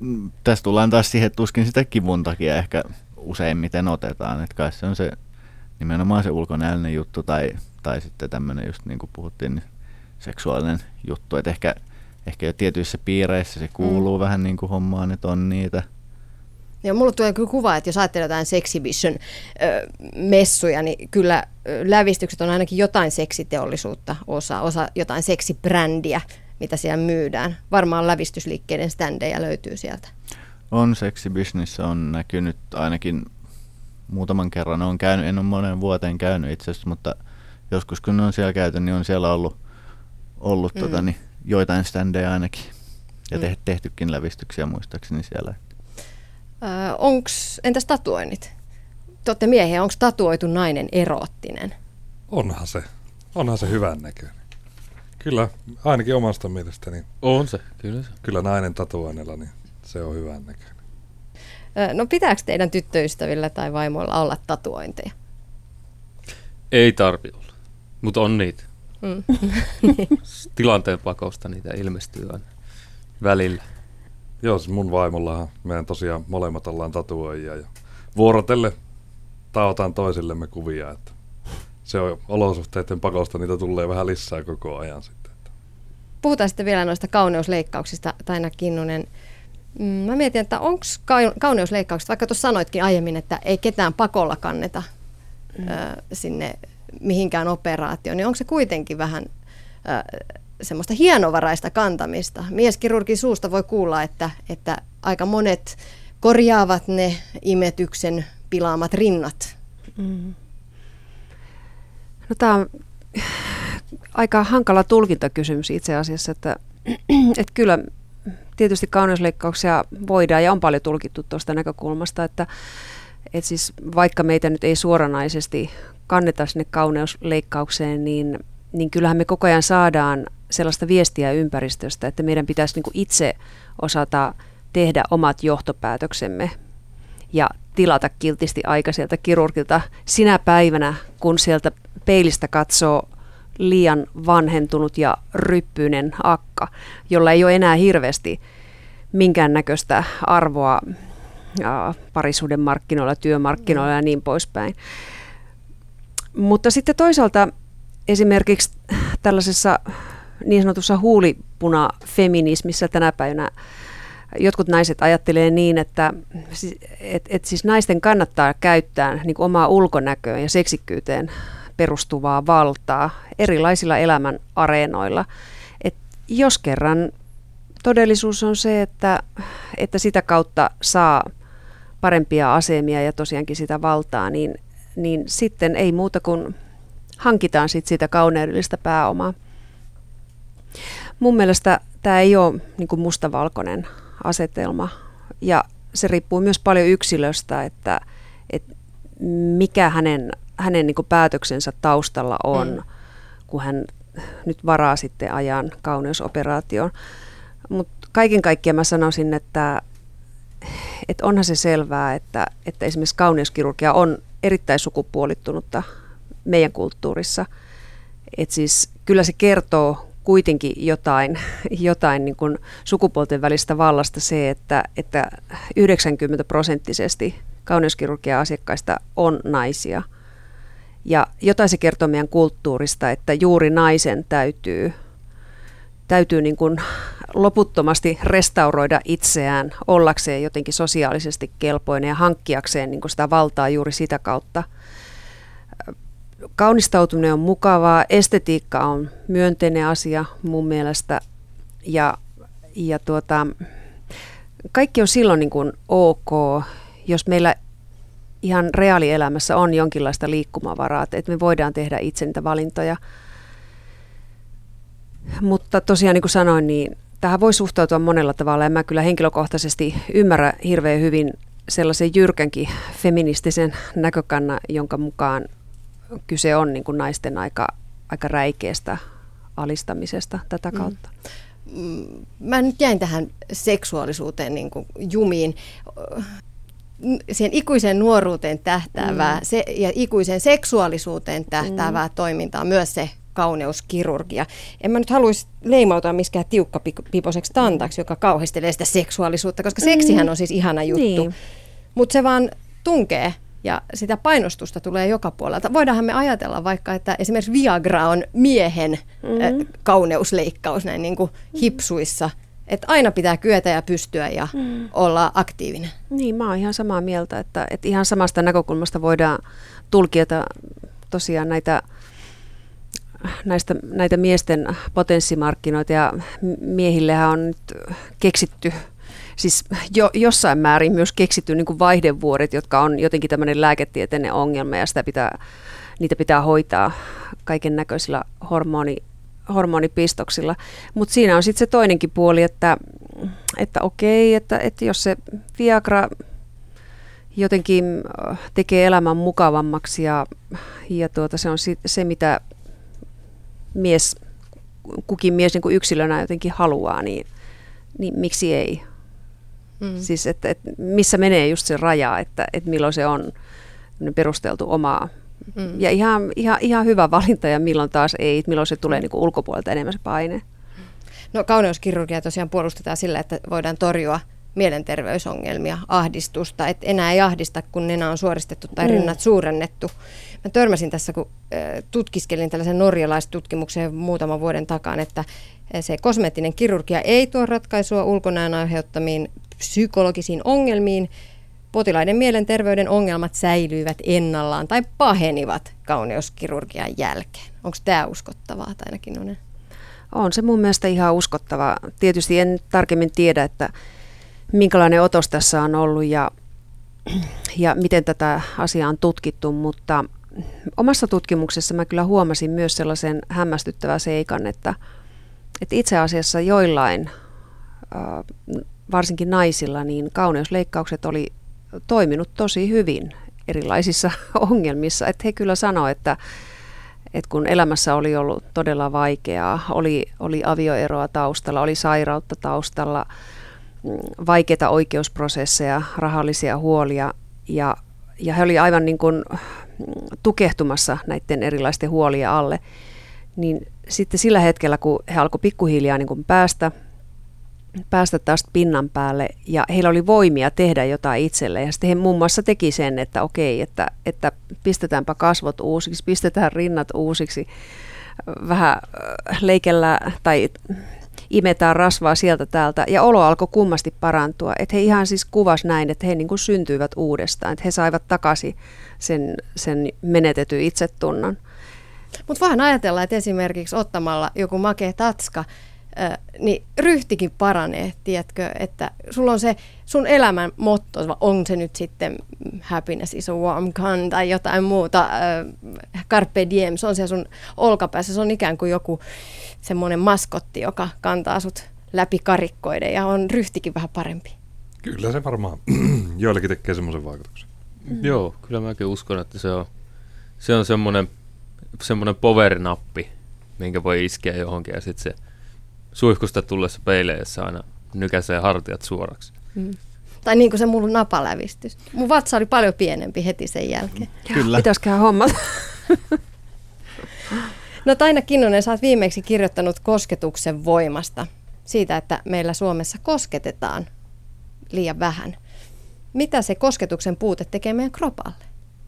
[SPEAKER 6] Tässä tullaan taas siihen, että tuskin sitä kivun takia ehkä useimmiten otetaan, että kai se on se nimenomaan se ulkonäöllinen juttu tai, tai sitten tämmöinen just niin kuin puhuttiin, niin seksuaalinen juttu. Että ehkä, ehkä jo tietyissä piireissä se kuuluu mm. vähän niin kuin hommaan, että on niitä.
[SPEAKER 3] Ja mulle tulee kyllä kuva, että jos ajattelee jotain Sexibition-messuja, niin kyllä lävistykset on ainakin jotain seksiteollisuutta, osa, osa jotain seksibrändiä, mitä siellä myydään. Varmaan lävistysliikkeiden ständejä löytyy sieltä.
[SPEAKER 6] On Sexibitionissa on näkynyt ainakin muutaman kerran. On käynyt, en ole monen vuoteen käynyt itse asiassa, mutta joskus kun on siellä käyty, niin on siellä ollut, ollut mm. tota, niin, joitain ständejä ainakin. Ja mm. tehtykin lävistyksiä muistaakseni siellä.
[SPEAKER 3] Öö, onks, entäs tatuoinnit? Te olette miehiä, onko tatuoitu nainen eroottinen?
[SPEAKER 5] Onhan se. Onhan se hyvän näköinen. Kyllä, ainakin omasta mielestäni.
[SPEAKER 4] On se, kyllä se.
[SPEAKER 5] Kyllä nainen tatuoinnilla, niin se on hyvän näköinen.
[SPEAKER 3] Öö, no pitääkö teidän tyttöystävillä tai vaimoilla olla tatuointeja?
[SPEAKER 4] Ei tarvi olla, mutta on niitä.
[SPEAKER 3] Mm.
[SPEAKER 4] Tilanteen pakosta niitä ilmestyy aina välillä.
[SPEAKER 5] Joo, siis mun vaimollahan meidän tosiaan molemmat ollaan tatuoijia ja vuorotelle taotaan toisillemme kuvia, että se on olosuhteiden pakosta, niitä tulee vähän lisää koko ajan sitten.
[SPEAKER 3] Puhutaan sitten vielä noista kauneusleikkauksista, Taina Kinnunen. Mä mietin, että onko kauneusleikkaukset, vaikka tuossa sanoitkin aiemmin, että ei ketään pakolla kanneta mm. ö, sinne mihinkään operaatioon, niin onko se kuitenkin vähän ö, semmoista hienovaraista kantamista? Mieskirurgin suusta voi kuulla, että, että aika monet korjaavat ne imetyksen pilaamat rinnat.
[SPEAKER 1] Mm. No, tämä on aika hankala tulkintakysymys itse asiassa, että, että kyllä tietysti kauneusleikkauksia voidaan ja on paljon tulkittu tuosta näkökulmasta, että, että siis vaikka meitä nyt ei suoranaisesti kanneta sinne kauneusleikkaukseen, niin, niin kyllähän me koko ajan saadaan sellaista viestiä ympäristöstä, että meidän pitäisi niin kuin itse osata tehdä omat johtopäätöksemme ja tilata kiltisti aika sieltä kirurgilta sinä päivänä, kun sieltä peilistä katsoo liian vanhentunut ja ryppyinen akka, jolla ei ole enää hirveästi minkäännäköistä arvoa ja parisuuden markkinoilla, työmarkkinoilla ja niin poispäin. Mutta sitten toisaalta esimerkiksi tällaisessa niin sanotussa huulipuna-feminismissä tänä päivänä jotkut naiset ajattelee niin, että et, et siis naisten kannattaa käyttää niin kuin omaa ulkonäköön ja seksikkyyteen perustuvaa valtaa erilaisilla elämän areenoilla. Et jos kerran todellisuus on se, että, että sitä kautta saa parempia asemia ja tosiaankin sitä valtaa, niin, niin sitten ei muuta kuin hankitaan sit sitä kauneudellista pääomaa. Mun mielestä tämä ei ole niin kuin mustavalkoinen asetelma ja se riippuu myös paljon yksilöstä, että, että mikä hänen, hänen niin kuin päätöksensä taustalla on, mm. kun hän nyt varaa sitten ajan kauneusoperaatioon. Mutta kaiken kaikkiaan mä sanoisin, että, että onhan se selvää, että, että esimerkiksi kauneuskirurgia on erittäin sukupuolittunutta meidän kulttuurissa. Että siis kyllä se kertoo kuitenkin jotain, jotain niin kuin sukupuolten välistä vallasta se, että, että yhdeksänkymmentä prosenttisesti kauneuskirurgian asiakkaista on naisia. Ja jotain se kertoo meidän kulttuurista, että juuri naisen täytyy, täytyy niin kuin loputtomasti restauroida itseään ollakseen jotenkin sosiaalisesti kelpoinen ja hankkiakseen niin kuin sitä valtaa juuri sitä kautta. Kaunistautuminen on mukavaa, estetiikka on myönteinen asia mun mielestä ja, ja tuota, kaikki on silloin niin kuin ok, jos meillä ihan reaalielämässä on jonkinlaista liikkumavaraa, että me voidaan tehdä itse niitä valintoja. Mutta tosiaan niin kuin sanoin, niin tähän voi suhtautua monella tavalla ja mä kyllä henkilökohtaisesti ymmärrän hirveän hyvin sellaisen jyrkänkin feministisen näkökannan, jonka mukaan kyse on niin kuin naisten aika, aika räikeästä alistamisesta tätä kautta.
[SPEAKER 3] Mm. Mä nyt jäin tähän seksuaalisuuteen niin kuin jumiin. Siihen ikuiseen nuoruuteen tähtäävää mm. se, ja ikuiseen seksuaalisuuteen tähtäävää mm. toimintaa, myös se kauneuskirurgia. En mä nyt haluaisi leimautua miskään tiukkapipoiseksi tantaksi, joka kauhistelee sitä seksuaalisuutta, koska seksihän on siis ihana juttu. Niin. Mutta se vaan tunkee Ja sitä painostusta tulee joka puolelta. Voidaanhan me ajatella vaikka, että esimerkiksi Viagra on miehen mm-hmm. äh, kauneusleikkaus näin niin kuin hipsuissa. Että aina pitää kyetä ja pystyä ja mm. olla aktiivinen.
[SPEAKER 1] Niin, mä oon ihan samaa mieltä, että, että ihan samasta näkökulmasta voidaan tulkita tosiaan näitä, näistä, näitä miesten potenssimarkkinoita. Ja miehillehän on nyt keksitty, siis jo, jossain määrin myös keksitty niin kuin vaihdevuoret, jotka on jotenkin tämmöinen lääketieteellinen ongelma ja sitä pitää, niitä pitää hoitaa kaiken näköisillä hormoni hormonipistoksilla. Mutta siinä on sitten se toinenkin puoli, että, että okei, että, että jos se Viagra jotenkin tekee elämän mukavammaksi ja, ja tuota, se on se, mitä mies, kukin mies niin kuin yksilönä jotenkin haluaa, niin, niin miksi ei? Mm. Siis, että, että missä menee just se raja, että, että milloin se on perusteltu omaa. Mm. Ja ihan, ihan, ihan hyvä valinta ja milloin taas ei, milloin se tulee niin kuin ulkopuolelta enemmän se paine.
[SPEAKER 3] No kauneuskirurgia tosiaan puolustetaan sillä, että voidaan torjua mielenterveysongelmia, ahdistusta, että enää ei ahdista, kun nenä on suoristettu tai rinnat mm. suurennettu. Mä törmäsin tässä, kun tutkiskelin tällaisen norjalaistutkimuksen muutaman vuoden takaan, että se kosmeettinen kirurgia ei tuo ratkaisua ulkonäön aiheuttamiin psykologisiin ongelmiin. Potilaiden mielenterveyden ongelmat säilyivät ennallaan tai pahenivat kauneuskirurgian jälkeen. Onko tämä uskottavaa tai ainakin on?
[SPEAKER 1] On se mun mielestä ihan uskottavaa. Tietysti en tarkemmin tiedä, että minkälainen otos tässä on ollut ja, ja miten tätä asiaa on tutkittu, mutta omassa tutkimuksessa mä kyllä huomasin myös sellaisen hämmästyttävän seikan, että, että itse asiassa joillain, varsinkin naisilla, niin kauneusleikkaukset oli toiminut tosi hyvin erilaisissa ongelmissa. Että he kyllä sanoo, että, että kun elämässä oli ollut todella vaikeaa, oli, oli avioeroa taustalla, oli sairautta taustalla, vaikeita oikeusprosesseja, rahallisia huolia ja, ja he oli aivan niin kuin tukehtumassa näiden erilaisten huolien alle, niin sitten sillä hetkellä, kun he alkoi pikkuhiljaa niin kuin päästä, päästä taas pinnan päälle ja heillä oli voimia tehdä jotain itselleen. Ja sitten he muun muassa teki sen, että okei, että, että pistetäänpä kasvot uusiksi, pistetään rinnat uusiksi, vähän leikellä tai imetään rasvaa sieltä täältä ja olo alkoi kummasti parantua. Että he ihan siis kuvasi näin, että he niin kuin syntyivät uudestaan, että he saivat takaisin sen, sen menetetyn itsetunnon.
[SPEAKER 3] Mutta voidaan ajatella, että esimerkiksi ottamalla joku makea tatska, Äh, niin ryhtikin paranee, tiedätkö, että sulla on se sun elämän motto, on se nyt sitten happiness is a warm gun tai jotain muuta, äh, carpe diem, se on se sun olkapäässä, se on ikään kuin joku semmoinen maskotti, joka kantaa sut läpi karikkoiden ja on ryhtikin vähän parempi.
[SPEAKER 5] Kyllä se varmaan joillekin tekee semmoisen vaikutuksen.
[SPEAKER 4] Mm. Joo, kyllä mäkin uskon, että se on, se on semmoinen, semmoinen power-nappi, minkä voi iskeä johonkin ja sitten se suihkusta tullessa peileessä aina nykäisee hartiat suoraksi.
[SPEAKER 3] Mm. Tai niin kuin se mun napalävistys. Mun vatsa oli paljon pienempi heti sen jälkeen.
[SPEAKER 6] Kyllä.
[SPEAKER 1] Pitäisiköhän hommata.
[SPEAKER 3] No Taina Kinnunen, sä oot viimeksi kirjoittanut kosketuksen voimasta. Siitä, että meillä Suomessa kosketetaan liian vähän. Mitä se kosketuksen puute tekee meidän kropalle?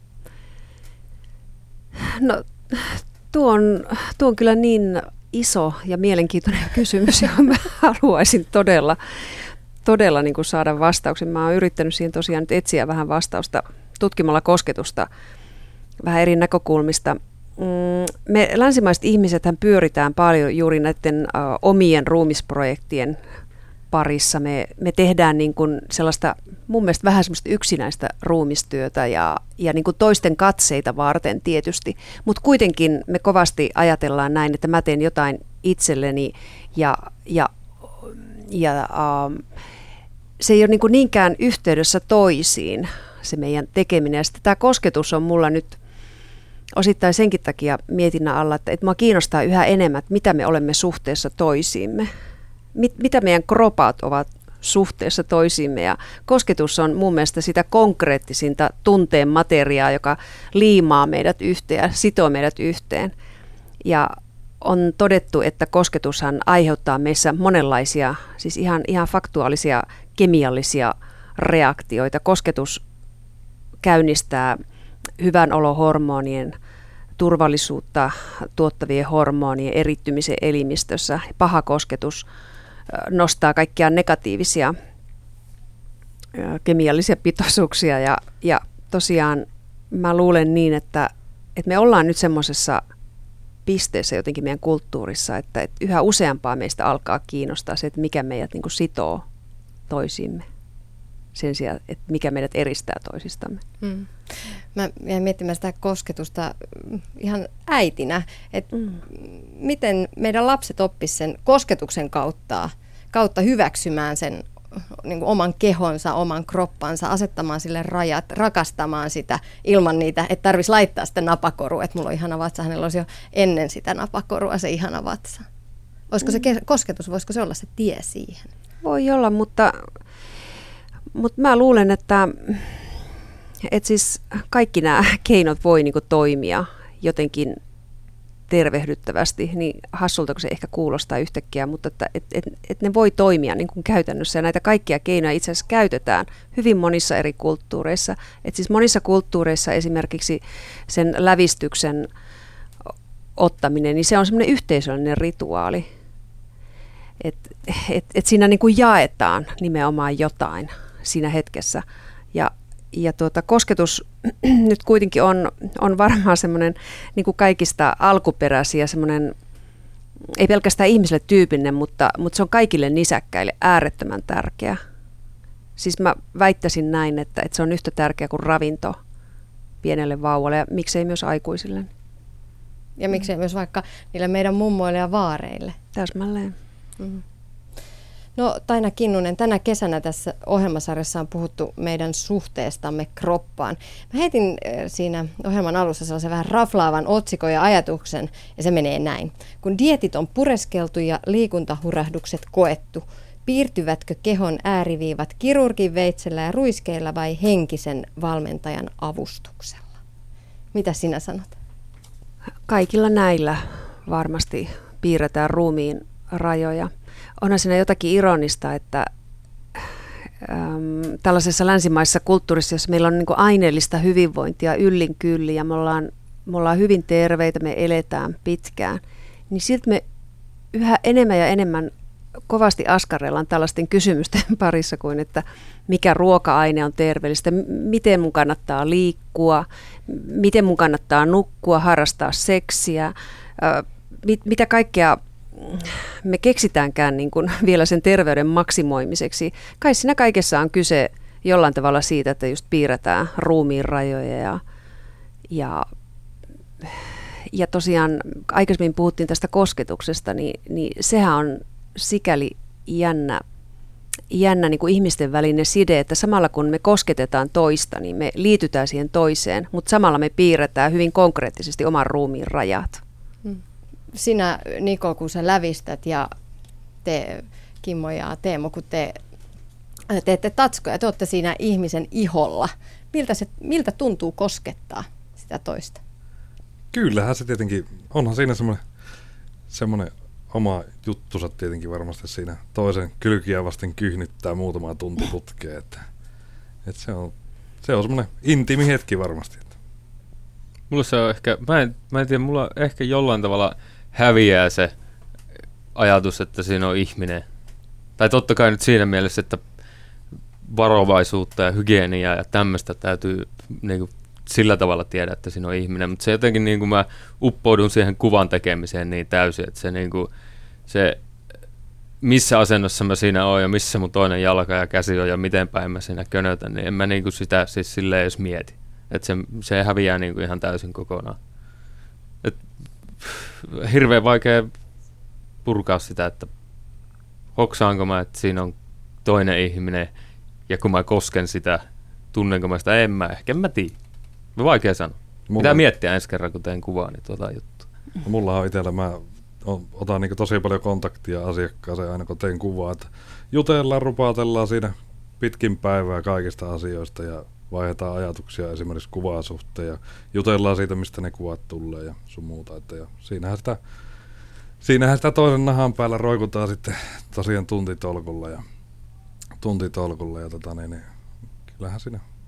[SPEAKER 1] No tuo on, tuo on kyllä niin iso ja mielenkiintoinen kysymys, johon mä haluaisin todella, todella niin kuin saada vastauksen. Mä oon yrittänyt siihen tosiaan nyt etsiä vähän vastausta tutkimalla kosketusta vähän eri näkökulmista. Me länsimaiset ihmisethän pyöritään paljon juuri näiden uh, omien ruumisprojektien parissa. Me, me tehdään niin kuin sellaista, mun mielestä vähän semmoista yksinäistä ruumistyötä ja, ja niin kuin toisten katseita varten tietysti, mutta kuitenkin me kovasti ajatellaan näin, että mä teen jotain itselleni ja, ja, ja um, se ei ole niin kuin niinkään yhteydessä toisiin se meidän tekeminen. Ja sitten tämä kosketus on mulla nyt osittain senkin takia mietinnän alla, että, että mua kiinnostaa yhä enemmän, että mitä me olemme suhteessa toisiimme. Mit, mitä meidän kropat ovat suhteessa toisiimme ja kosketus on mun mielestä sitä konkreettisinta tunteen materiaa, joka liimaa meidät yhteen ja sitoo meidät yhteen. Ja on todettu, että kosketushan aiheuttaa meissä monenlaisia, siis ihan, ihan faktuaalisia kemiallisia reaktioita. Kosketus käynnistää hyvän olohormonien turvallisuutta tuottavien hormonien erittymisen elimistössä. Paha kosketus nostaa kaikkia negatiivisia kemiallisia pitoisuuksia ja, ja tosiaan mä luulen niin, että, että me ollaan nyt semmoisessa pisteessä jotenkin meidän kulttuurissa, että, että yhä useampaa meistä alkaa kiinnostaa se, että mikä meidät niin kuin sitoo toisiimme sen sijaan, että mikä meidät eristää toisistamme.
[SPEAKER 3] Mm. Mä jäin miettimään sitä kosketusta ihan äitinä, että mm. miten meidän lapset oppisivat sen kosketuksen kautta, kautta hyväksymään sen niin kuin oman kehonsa, oman kroppansa, asettamaan sille rajat, rakastamaan sitä ilman niitä, että tarvitsisi laittaa sitä napakorua, että mulla on ihana vatsa, hänellä olisi jo ennen sitä napakorua se ihana vatsa. Olisiko se ke- kosketus, voisiko se olla se tie siihen?
[SPEAKER 1] Voi olla, mutta, mutta mä luulen, että, että siis kaikki nämä keinot voi niin kuin toimia jotenkin tervehdyttävästi, niin hassulta kun se ehkä kuulostaa yhtäkkiä, mutta että et, et, et ne voi toimia niin kuin käytännössä ja näitä kaikkia keinoja itse asiassa käytetään hyvin monissa eri kulttuureissa. Et siis monissa kulttuureissa esimerkiksi sen lävistyksen ottaminen, niin se on semmoinen yhteisöllinen rituaali. Että et, et siinä niin kuin jaetaan nimenomaan jotain siinä hetkessä ja Ja tuota, kosketus nyt kuitenkin on, on varmaan semmoinen niin kuin kaikista alkuperäisiä ja semmoinen, ei pelkästään ihmiselle tyypillinen, mutta, mutta se on kaikille nisäkkäille äärettömän tärkeä. Siis mä väittäisin näin, että, että se on yhtä tärkeä kuin ravinto pienelle vauvalle ja miksei myös aikuisille.
[SPEAKER 3] Ja miksei myös vaikka niille meidän mummoille ja vaareille.
[SPEAKER 1] Täsmälleen.
[SPEAKER 3] Mm. No Taina Kinnunen, tänä kesänä tässä ohjelmasarjassa on puhuttu meidän suhteestamme kroppaan. Mä heitin siinä ohjelman alussa sellaisen vähän raflaavan otsikon ja ajatuksen, ja se menee näin. Kun dieetit on pureskeltu ja liikuntahurahdukset koettu, piirtyvätkö kehon ääriviivat kirurgin veitsellä ja ruiskeilla vai henkisen valmentajan avustuksella? Mitä sinä sanot?
[SPEAKER 1] Kaikilla näillä varmasti piirretään ruumiin rajoja. Onhan siinä jotakin ironista, että äm, tällaisessa länsimaisessa kulttuurissa, jossa meillä on niin kuin aineellista hyvinvointia yllin kyllin ja me ollaan, me ollaan hyvin terveitä, me eletään pitkään, niin silti me yhä enemmän ja enemmän kovasti askarrellaan tällaisten kysymysten parissa kuin, että mikä ruoka-aine on terveellistä, miten mun kannattaa liikkua, miten mun kannattaa nukkua, harrastaa seksiä, äh, mit, mitä kaikkea me keksitäänkään niin kuin vielä sen terveyden maksimoimiseksi. Kai siinä kaikessa on kyse jollain tavalla siitä, että just piirretään ruumiin rajoja ja, ja, ja tosiaan aikaisemmin puhuttiin tästä kosketuksesta, niin, niin sehän on sikäli jännä, jännä niin kuin ihmisten välinen side, että samalla kun me kosketetaan toista, niin me liitytään siihen toiseen, mutta samalla me piirretään hyvin konkreettisesti oman ruumiin rajat.
[SPEAKER 3] Hmm. Sinä, Niko, kun sä lävistät ja te, Kimmo ja Teemo, kun te teette tatskoja, te olette siinä ihmisen iholla. Miltä, se, miltä tuntuu koskettaa sitä toista? Kyllähän
[SPEAKER 5] se tietenkin, onhan siinä semmoinen, semmoinen oma juttusa tietenkin varmasti siinä toisen kylkiä vasten kyhnyttää muutamaa tunti putkeen. Että, että se on, se on semmoinen intiimi hetki varmasti.
[SPEAKER 4] Mulla se on ehkä, mä en, mä en tiedä, mulla ehkä jollain tavalla häviää se ajatus, että siinä on ihminen. Tai totta kai nyt siinä mielessä, että varovaisuutta ja hygieniaa ja tämmöistä täytyy niin kuin, sillä tavalla tiedä, että siinä on ihminen. Mutta se jotenkin niin kuin mä uppoudun siihen kuvan tekemiseen niin täysin, että se, niin kuin, se missä asennossa mä siinä oon ja missä mun toinen jalka ja käsi on ja miten päin mä siinä könötän, niin en mä niin kuin sitä siis silleen edes mieti. Että se, se häviää niin kuin ihan täysin kokonaan. Et, hirveän vaikea purkaa sitä, että hoksaanko mä, että siinä on toinen ihminen ja kun mä kosken sitä, tunnenko mä sitä, en mä ehkä, en mä tiedä. Vaikea sanoa. Mulla... Pitää miettiä ensi kerran, kun teen kuvaa, niin tuota juttua.
[SPEAKER 5] Mulla on itsellä, mä otan niin tosi paljon kontaktia asiakkaaseen aina kun teen kuvaa, että jutellaan, rupaatellaan siinä pitkin päivää kaikista asioista ja vaihdetaan ajatuksia esimerkiksi kuvaa suhteen ja jutellaan siitä, mistä ne kuvat tulee ja sun muuta. Että ja siinähän, sitä, siinähän sitä toisen nahan päällä roikutaan sitten tosiaan tuntitolkulla ja, tuntitolkulla ja tota niin, niin, kyllähän siinä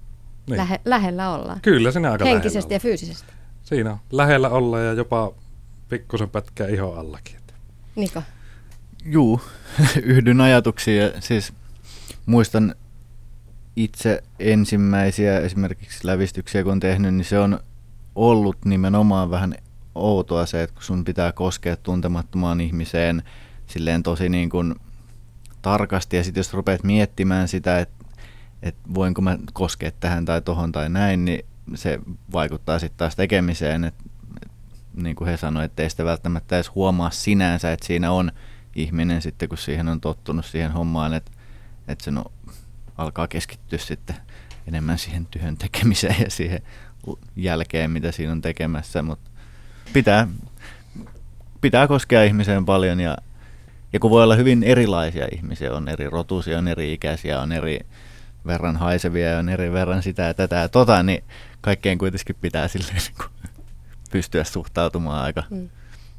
[SPEAKER 5] Niin.
[SPEAKER 3] Lähe, lähellä ollaan.
[SPEAKER 5] Kyllä siinä aika
[SPEAKER 3] henkisesti
[SPEAKER 5] lähellä
[SPEAKER 3] ja fyysisesti.
[SPEAKER 5] Siinä on lähellä olla ja jopa pikkusen pätkää ihon allakin.
[SPEAKER 3] Niko?
[SPEAKER 6] Juu, yhdyn ajatuksiin. Ja siis muistan itse ensimmäisiä esimerkiksi lävistyksiä, kun on tehnyt, niin se on ollut nimenomaan vähän outoa se, että kun sun pitää koskea tuntemattomaan ihmiseen silleen tosi niin kuin tarkasti, ja sitten jos rupeat miettimään sitä, että, että voinko mä koskea tähän tai tohon tai näin, niin se vaikuttaa sitten taas tekemiseen, että, että niin kuin he sanoivat, että ei sitä välttämättä edes huomaa sinänsä, että siinä on ihminen sitten, kun siihen on tottunut siihen hommaan, että, että se no, alkaa keskittyä sitten enemmän siihen työn tekemiseen ja siihen jälkeen, mitä siinä on tekemässä, mutta pitää, pitää koskea ihmiseen paljon ja, ja kun voi olla hyvin erilaisia ihmisiä, on eri rotuisia, on eri ikäisiä, on eri verran haisevia ja on eri verran sitä ja tätä ja tota, niin kaikkeen kuitenkin pitää silleen niin kuin pystyä suhtautumaan aika. Mm.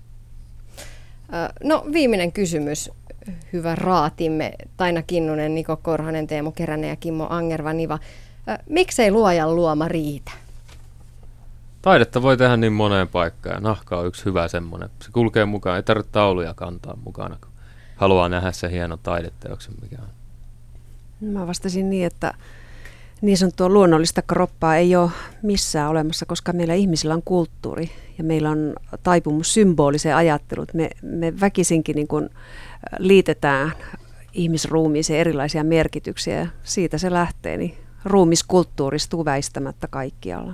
[SPEAKER 3] No viimeinen kysymys, hyvä raatimme, Taina Kinnunen, Niko Korhonen, Teemu Keränen ja Kimmo Angerva-Niva. Miksei luojan luoma riitä?
[SPEAKER 4] Taidetta voi tehdä niin moneen paikkaan ja nahka on yksi hyvä semmoinen. Se kulkee mukaan, ei tarvitse tauluja kantaa mukana, kun haluaa nähdä se hieno taideteoksen, mikä on.
[SPEAKER 1] Mä vastasin niin, että niin sanottua luonnollista kroppaa ei ole missään olemassa, koska meillä ihmisillä on kulttuuri ja meillä on taipumus symboliseen ajatteluun. Me, me väkisinkin niin kuin liitetään ihmisruumiiseen erilaisia merkityksiä ja siitä se lähtee, niin ruumis kulttuuristuu väistämättä kaikkialla.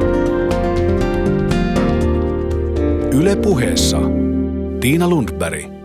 [SPEAKER 2] Yle Puheessa Tiina Lundberg.